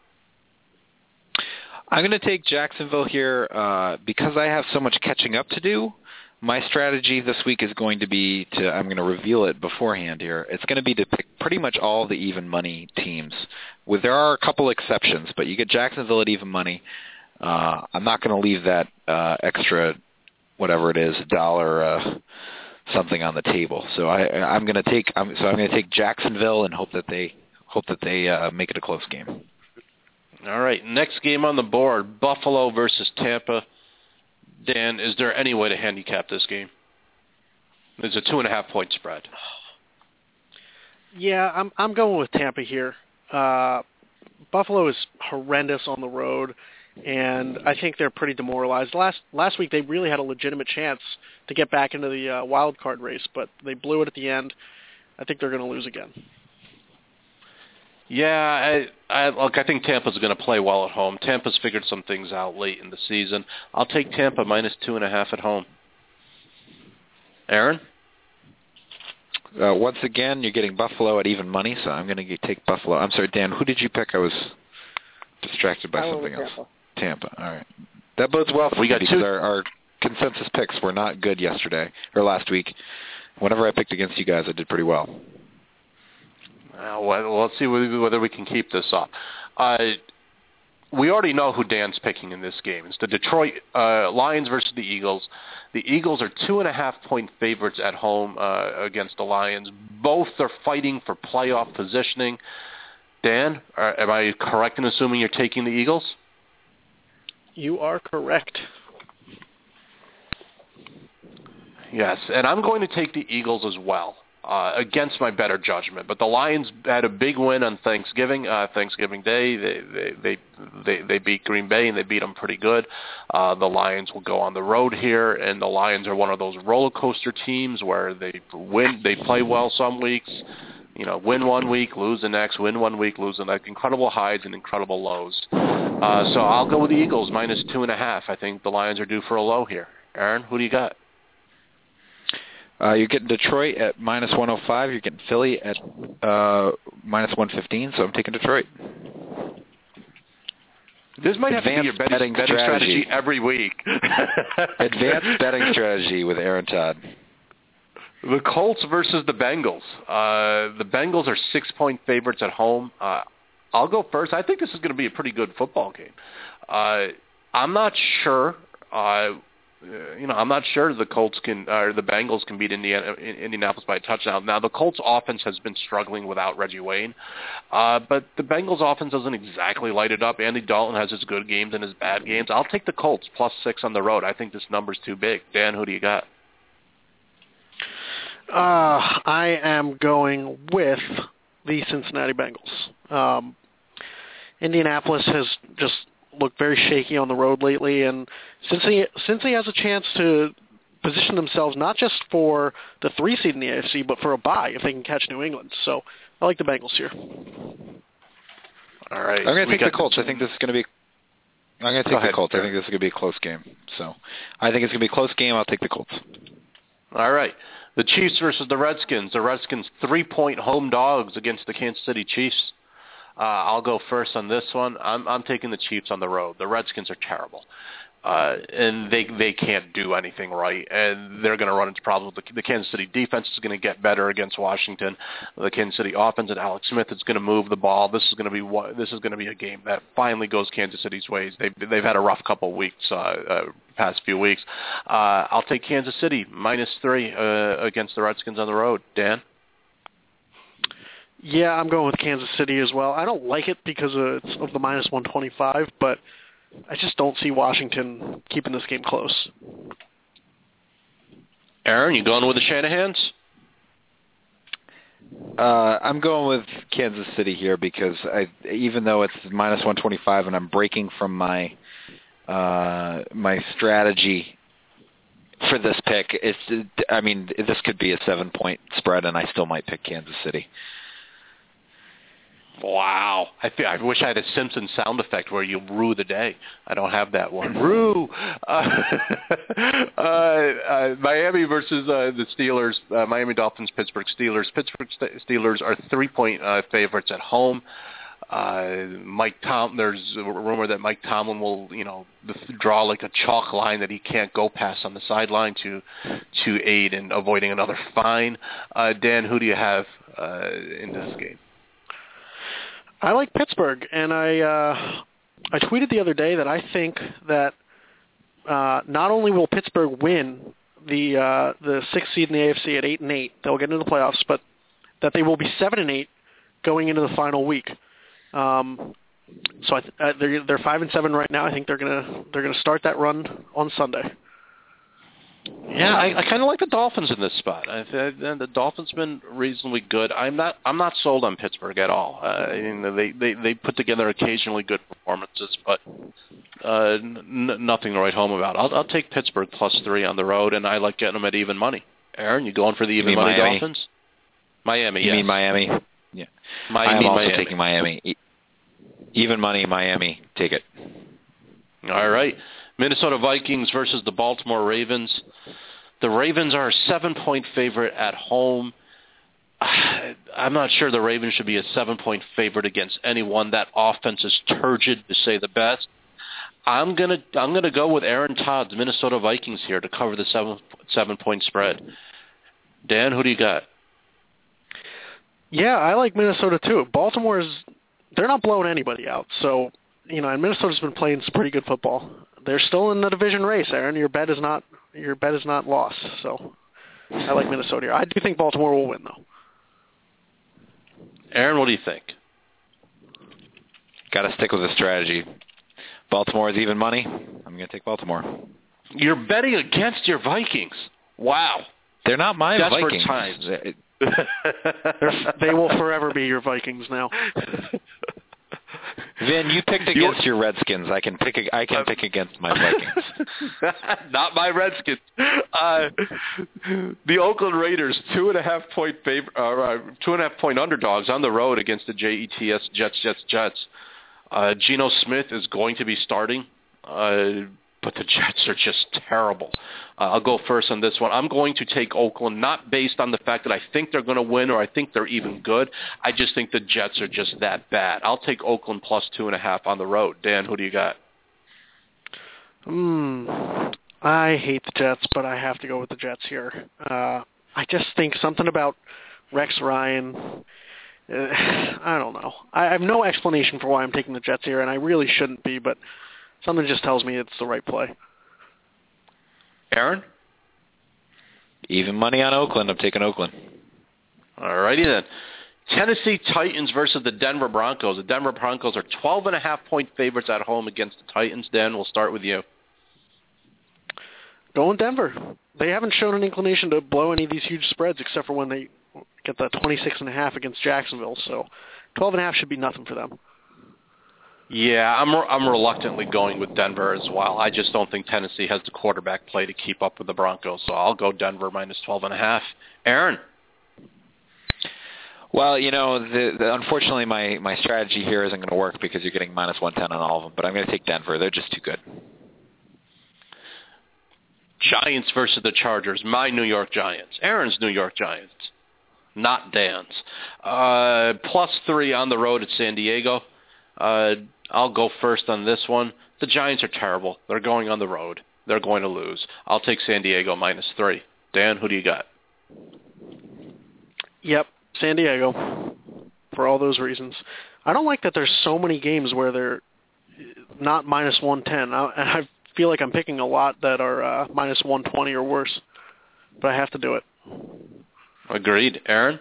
I'm going to take Jacksonville here because I have so much catching up to do. My strategy this week is going to be I'm going to reveal it beforehand here. It's going to be to pick pretty much all the even money teams. There are a couple exceptions, but you get Jacksonville at even money. I'm not going to leave that extra, whatever it is, $1 something on the table. So I'm going to take Jacksonville and hope that they make it a close game. All right, next game on the board, Buffalo versus Tampa. Dan, is there any way to handicap this game? It's a 2.5-point spread. Yeah, I'm going with Tampa here. Buffalo is horrendous on the road, and I think they're pretty demoralized. Last week they really had a legitimate chance to get back into the wild card race, but they blew it at the end. I think they're going to lose again. Yeah, I think Tampa's going to play well at home. Tampa's figured some things out late in the season. I'll take Tampa -2.5 at home. Aaron? Once again, you're getting Buffalo at even money, so I'm going to take Buffalo. I'm sorry, Dan, who did you pick? I was distracted by something else. Tampa. Tampa, all right. That bodes well for me because our consensus picks were not good last week. Whenever I picked against you guys, I did pretty well. Well, let's see whether we can keep this up. We already know who Dan's picking in this game. It's the Detroit Lions versus the Eagles. The Eagles are 2.5-point favorites at home against the Lions. Both are fighting for playoff positioning. Dan, am I correct in assuming you're taking the Eagles? You are correct. Yes, and I'm going to take the Eagles as well, against my better judgment. But the Lions had a big win on Thanksgiving Day. They beat Green Bay, and they beat them pretty good. The Lions will go on the road here, and the Lions are one of those roller coaster teams where they play well some weeks, win one week, lose the next, win one week, lose the next. Incredible highs and incredible lows. So I'll go with the Eagles, -2.5. I think the Lions are due for a low here. Aaron, who do you got? You're getting Detroit at -105. You're getting Philly at -115, so I'm taking Detroit. This might have to be your betting strategy every week. Advanced betting strategy with Aaron Todd. The Colts versus the Bengals. The Bengals are 6-point favorites at home. I'll go first. I think this is going to be a pretty good football game. I'm not sure. I'm not sure the Colts can or the Bengals can beat Indianapolis by a touchdown. Now, the Colts offense has been struggling without Reggie Wayne, but the Bengals offense doesn't exactly light it up. Andy Dalton has his good games and his bad games. I'll take the Colts +6 on the road. I think this number's too big. Dan, who do you got? I am going with the Cincinnati Bengals. Indianapolis has just looked very shaky on the road lately, and since he has a chance to position themselves not just for the 3 seed in the AFC, but for a bye if they can catch New England. So I like the Bengals here. All right. I'm going to take the Colts. I think this is going to be. I'm going to take the Colts. I think this is going to be a close game. So I think it's going to be a close game. I'll take the Colts. All right. The Chiefs versus the Redskins. The Redskins 3-point home dogs against the Kansas City Chiefs. I'll go first on this one. I'm taking the Chiefs on the road. The Redskins are terrible, and they can't do anything right, and they're going to run into problems. The Kansas City defense is going to get better against Washington. The Kansas City offense and Alex Smith is going to move the ball. This is going to be a game that finally goes Kansas City's ways. They've had a rough couple of weeks, past few weeks. I'll take Kansas City -3 against the Redskins on the road. Dan? Yeah, I'm going with Kansas City as well. I don't like it because of the -125, but I just don't see Washington keeping this game close. Aaron, you going with the Shanahans? I'm going with Kansas City here because even though it's -125 and I'm breaking from my strategy for this pick, this could be a 7-point spread, and I still might pick Kansas City. Wow. I wish I had a Simpsons sound effect where you rue the day. I don't have that one. Rue! Miami versus the Steelers. Miami Dolphins, Pittsburgh Steelers. Pittsburgh Steelers are 3-point favorites at home. There's a rumor that Mike Tomlin will, draw like a chalk line that he can't go past on the sideline to aid in avoiding another fine. Dan, who do you have in this game? I like Pittsburgh, and I tweeted the other day that I think that not only will Pittsburgh win the 6th seed in the AFC at 8-8, they'll get into the playoffs, but that they will be 7-8 going into the final week. So they're 5-7 right now. I think they're gonna start that run on Sunday. Yeah, I kind of like the Dolphins in this spot. The Dolphins have been reasonably good. I'm not sold on Pittsburgh at all. They put together occasionally good performances, but nothing to write home about. I'll take Pittsburgh +3 on the road, and I like getting them at even money. Aaron, you going for the even money Miami? Dolphins? Miami, You yes. mean Miami? Yeah. I'm also taking Miami. Even money, Miami. Take it. All right. Minnesota Vikings versus the Baltimore Ravens. The Ravens are a 7-point favorite at home. I'm not sure the Ravens should be a 7-point favorite against anyone. That offense is turgid, to say the best. I'm gonna go with Aaron Todd's Minnesota Vikings here to cover the 7-point spread. Dan, who do you got? Yeah, I like Minnesota too. They're not blowing anybody out, so and Minnesota's been playing some pretty good football. They're still in the division race, Aaron. Your bet is not lost. So I like Minnesota here. I do think Baltimore will win, though. Aaron, what do you think? Got to stick with the strategy. Baltimore is even money. I'm going to take Baltimore. You're betting against your Vikings. Wow. They're not my Desperate Vikings. Times. They will forever be your Vikings now. Vin, you picked against your Redskins. I can pick against my Vikings. Not my Redskins. The Oakland Raiders, 2.5 point underdogs on the road against the Jets. Geno Smith is going to be starting, but the Jets are just terrible. I'll go first on this one. I'm going to take Oakland, not based on the fact that I think they're going to win or I think they're even good. I just think the Jets are just that bad. I'll take Oakland plus 2.5 on the road. Dan, who do you got? I hate the Jets, but I have to go with the Jets here. I just think something about Rex Ryan. I don't know. I have no explanation for why I'm taking the Jets here, and I really shouldn't be, but something just tells me it's the right play. Aaron? Even money on Oakland. I'm taking Oakland. All righty then. Tennessee Titans versus the Denver Broncos. The Denver Broncos are 12.5-point favorites at home against the Titans. Dan, we'll start with you. Going Denver. They haven't shown an inclination to blow any of these huge spreads except for when they get that 26.5 against Jacksonville. So 12.5 should be nothing for them. Yeah, I'm reluctantly going with Denver as well. I just don't think Tennessee has the quarterback play to keep up with the Broncos, so I'll go Denver minus 12.5. Aaron? Well, unfortunately my strategy here isn't going to work because you're getting minus 110 on all of them, but I'm going to take Denver. They're just too good. Giants versus the Chargers. My New York Giants. Aaron's New York Giants, not Dan's. +3 on the road at San Diego. I'll go first on this one. The Giants are terrible. They're going on the road. They're going to lose. I'll take San Diego -3. Dan, who do you got? Yep, San Diego, for all those reasons. I don't like that there's so many games where they're not minus 110. And I feel like I'm picking a lot that are minus 120 or worse, but I have to do it. Agreed. Aaron?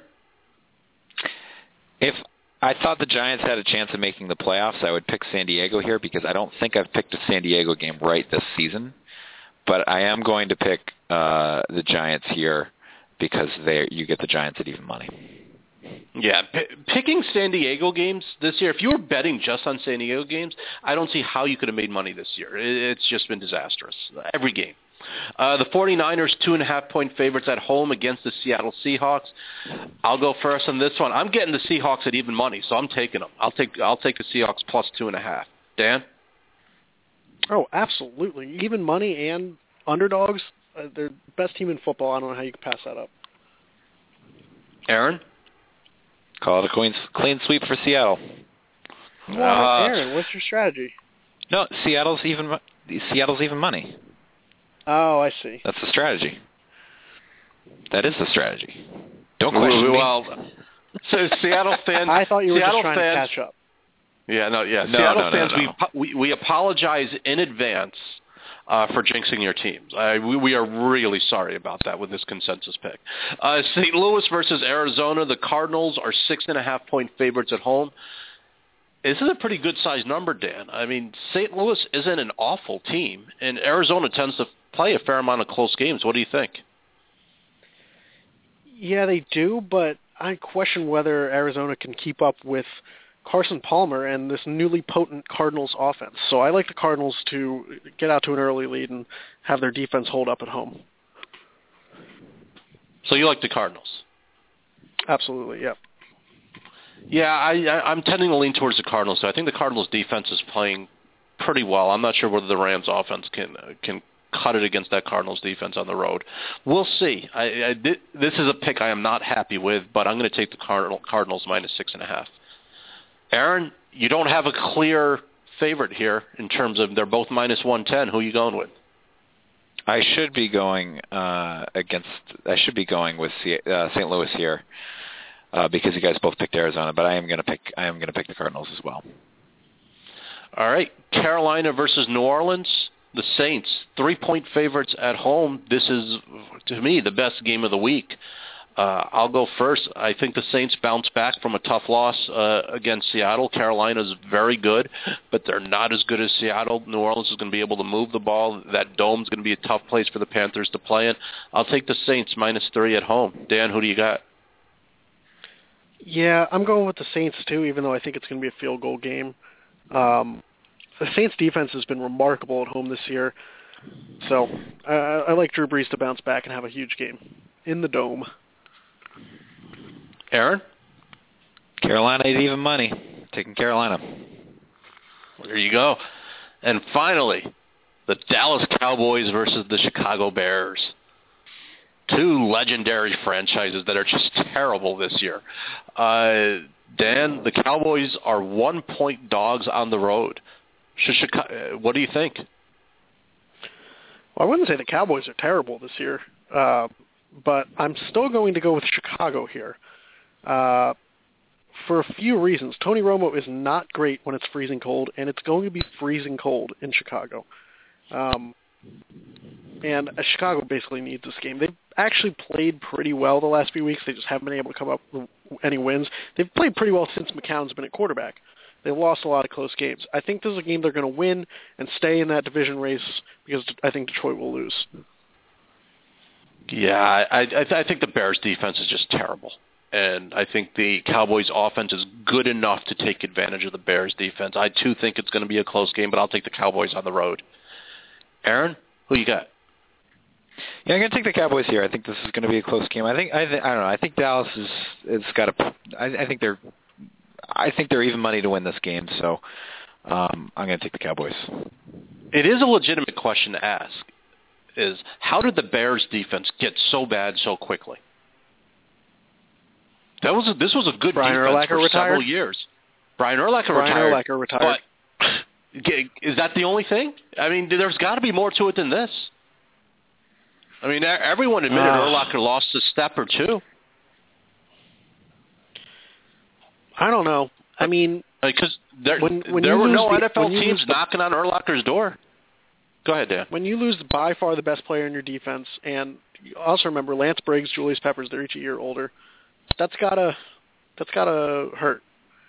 If I thought the Giants had a chance of making the playoffs, I would pick San Diego here because I don't think I've picked a San Diego game right this season. But I am going to pick the Giants here because you get the Giants at even money. Yeah, picking San Diego games this year, if you were betting just on San Diego games, I don't see how you could have made money this year. It's just been disastrous, every game. The 49ers, 2.5-point favorites at home against the Seattle Seahawks. I'll go first on this one. I'm getting the Seahawks at even money, so I'm taking them. I'll take the Seahawks plus 2.5. Dan? Oh, absolutely. Even money and underdogs, they're the best team in football. I don't know how you can pass that up. Aaron? Call it a clean sweep for Seattle. Aaron, what's your strategy? No, Seattle's even money. Oh, I see. That's the strategy. That is the strategy. Don't question me. Well, so Seattle fans... I thought you were Seattle just trying fans, to catch up. Yeah, no. Seattle fans, we apologize in advance for jinxing your teams. We are really sorry about that with this consensus pick. St. Louis versus Arizona. The Cardinals are 6.5-point favorites at home. This is a pretty good-sized number, Dan. I mean, St. Louis isn't an awful team, and Arizona tends to play a fair amount of close games. What do you think? Yeah, they do, but I question whether Arizona can keep up with Carson Palmer and this newly potent Cardinals offense. So I like the Cardinals to get out to an early lead and have their defense hold up at home. So you like the Cardinals? Absolutely, yep. Yeah, I'm tending to lean towards the Cardinals. So I think the Cardinals' defense is playing pretty well. I'm not sure whether the Rams' offense can cut it against that Cardinals' defense on the road. We'll see. This is a pick I am not happy with, but I'm going to take the Cardinals minus 6.5. Aaron, you don't have a clear favorite here in terms of they're both minus 110. Who are you going with? I should be going with St. Louis here because you guys both picked Arizona, but I am going to pick the Cardinals as well. All right, Carolina versus New Orleans. The Saints, 3-point favorites at home. This is, to me, the best game of the week. I'll go first. I think the Saints bounce back from a tough loss against Seattle. Carolina's very good, but they're not as good as Seattle. New Orleans is going to be able to move the ball. That dome's going to be a tough place for the Panthers to play in. I'll take the Saints minus 3 at home. Dan, who do you got? Yeah, I'm going with the Saints too, even though I think it's going to be a field goal game. The Saints defense has been remarkable at home this year, so I like Drew Brees to bounce back and have a huge game in the Dome. Aaron? Carolina at even money. Taking Carolina. There you go. And finally, the Dallas Cowboys versus the Chicago Bears. Two legendary franchises that are just terrible this year. Dan, the Cowboys are 1-point dogs on the road. What do you think? Well, I wouldn't say the Cowboys are terrible this year, but I'm still going to go with Chicago here for a few reasons. Tony Romo is not great when it's freezing cold, and it's going to be freezing cold in Chicago. And Chicago basically needs this game. They've actually played pretty well the last few weeks. They just haven't been able to come up with any wins. They've played pretty well since McCown's been at quarterback. They've lost a lot of close games. I think this is a game they're going to win and stay in that division race because I think Detroit will lose. Yeah, I think the Bears' defense is just terrible. And I think the Cowboys' offense is good enough to take advantage of the Bears' defense. I, too, think it's going to be a close game, but I'll take the Cowboys on the road. Aaron, who you got? Yeah, I'm going to take the Cowboys here. I think this is going to be a close game. I don't know. I think Dallas is got a. I think they're even money to win this game. So I'm going to take the Cowboys. It is a legitimate question to ask. Is how did the Bears defense get so bad so quickly? This was a good Brian defense Urlacher for retired. Several years. Brian Urlacher retired. But is that the only thing? I mean, there's got to be more to it than this. I mean, everyone admitted Urlacher lost a step or two. I don't know. I mean, because there were no NFL teams knocking on Urlacher's door. Go ahead, Dan. When you lose by far the best player in your defense, and you also remember Lance Briggs, Julius Peppers, they're each a year older. That's gotta hurt.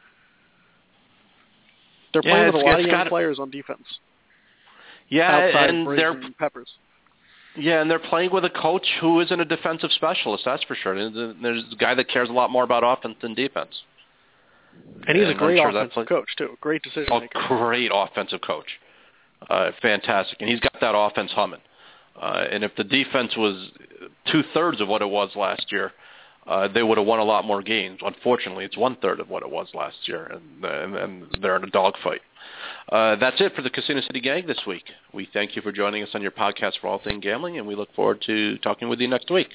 They're playing with a lot of young players on defense. Yeah, outside and Briggs they're and Peppers. Yeah, and they're playing with a coach who isn't a defensive specialist. That's for sure. There's a guy that cares a lot more about offense than defense. And he's a great offensive coach too. Great decision maker. A great offensive coach. Fantastic, and he's got that offense humming. And if the defense was 2/3 of what it was last year, they would have won a lot more games. Unfortunately, it's 1/3 of what it was last year, and they're in a dogfight. That's it for the Casino City Gang this week. We thank you for joining us on your podcast for all things gambling, and we look forward to talking with you next week.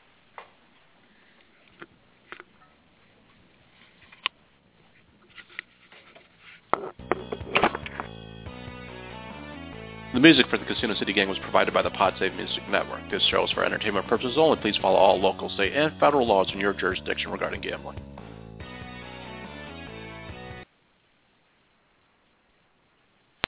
The music for the Casino City Gang was provided by the PodSave Music Network. This show is for entertainment purposes only. Please follow all local, state, and federal laws in your jurisdiction regarding gambling.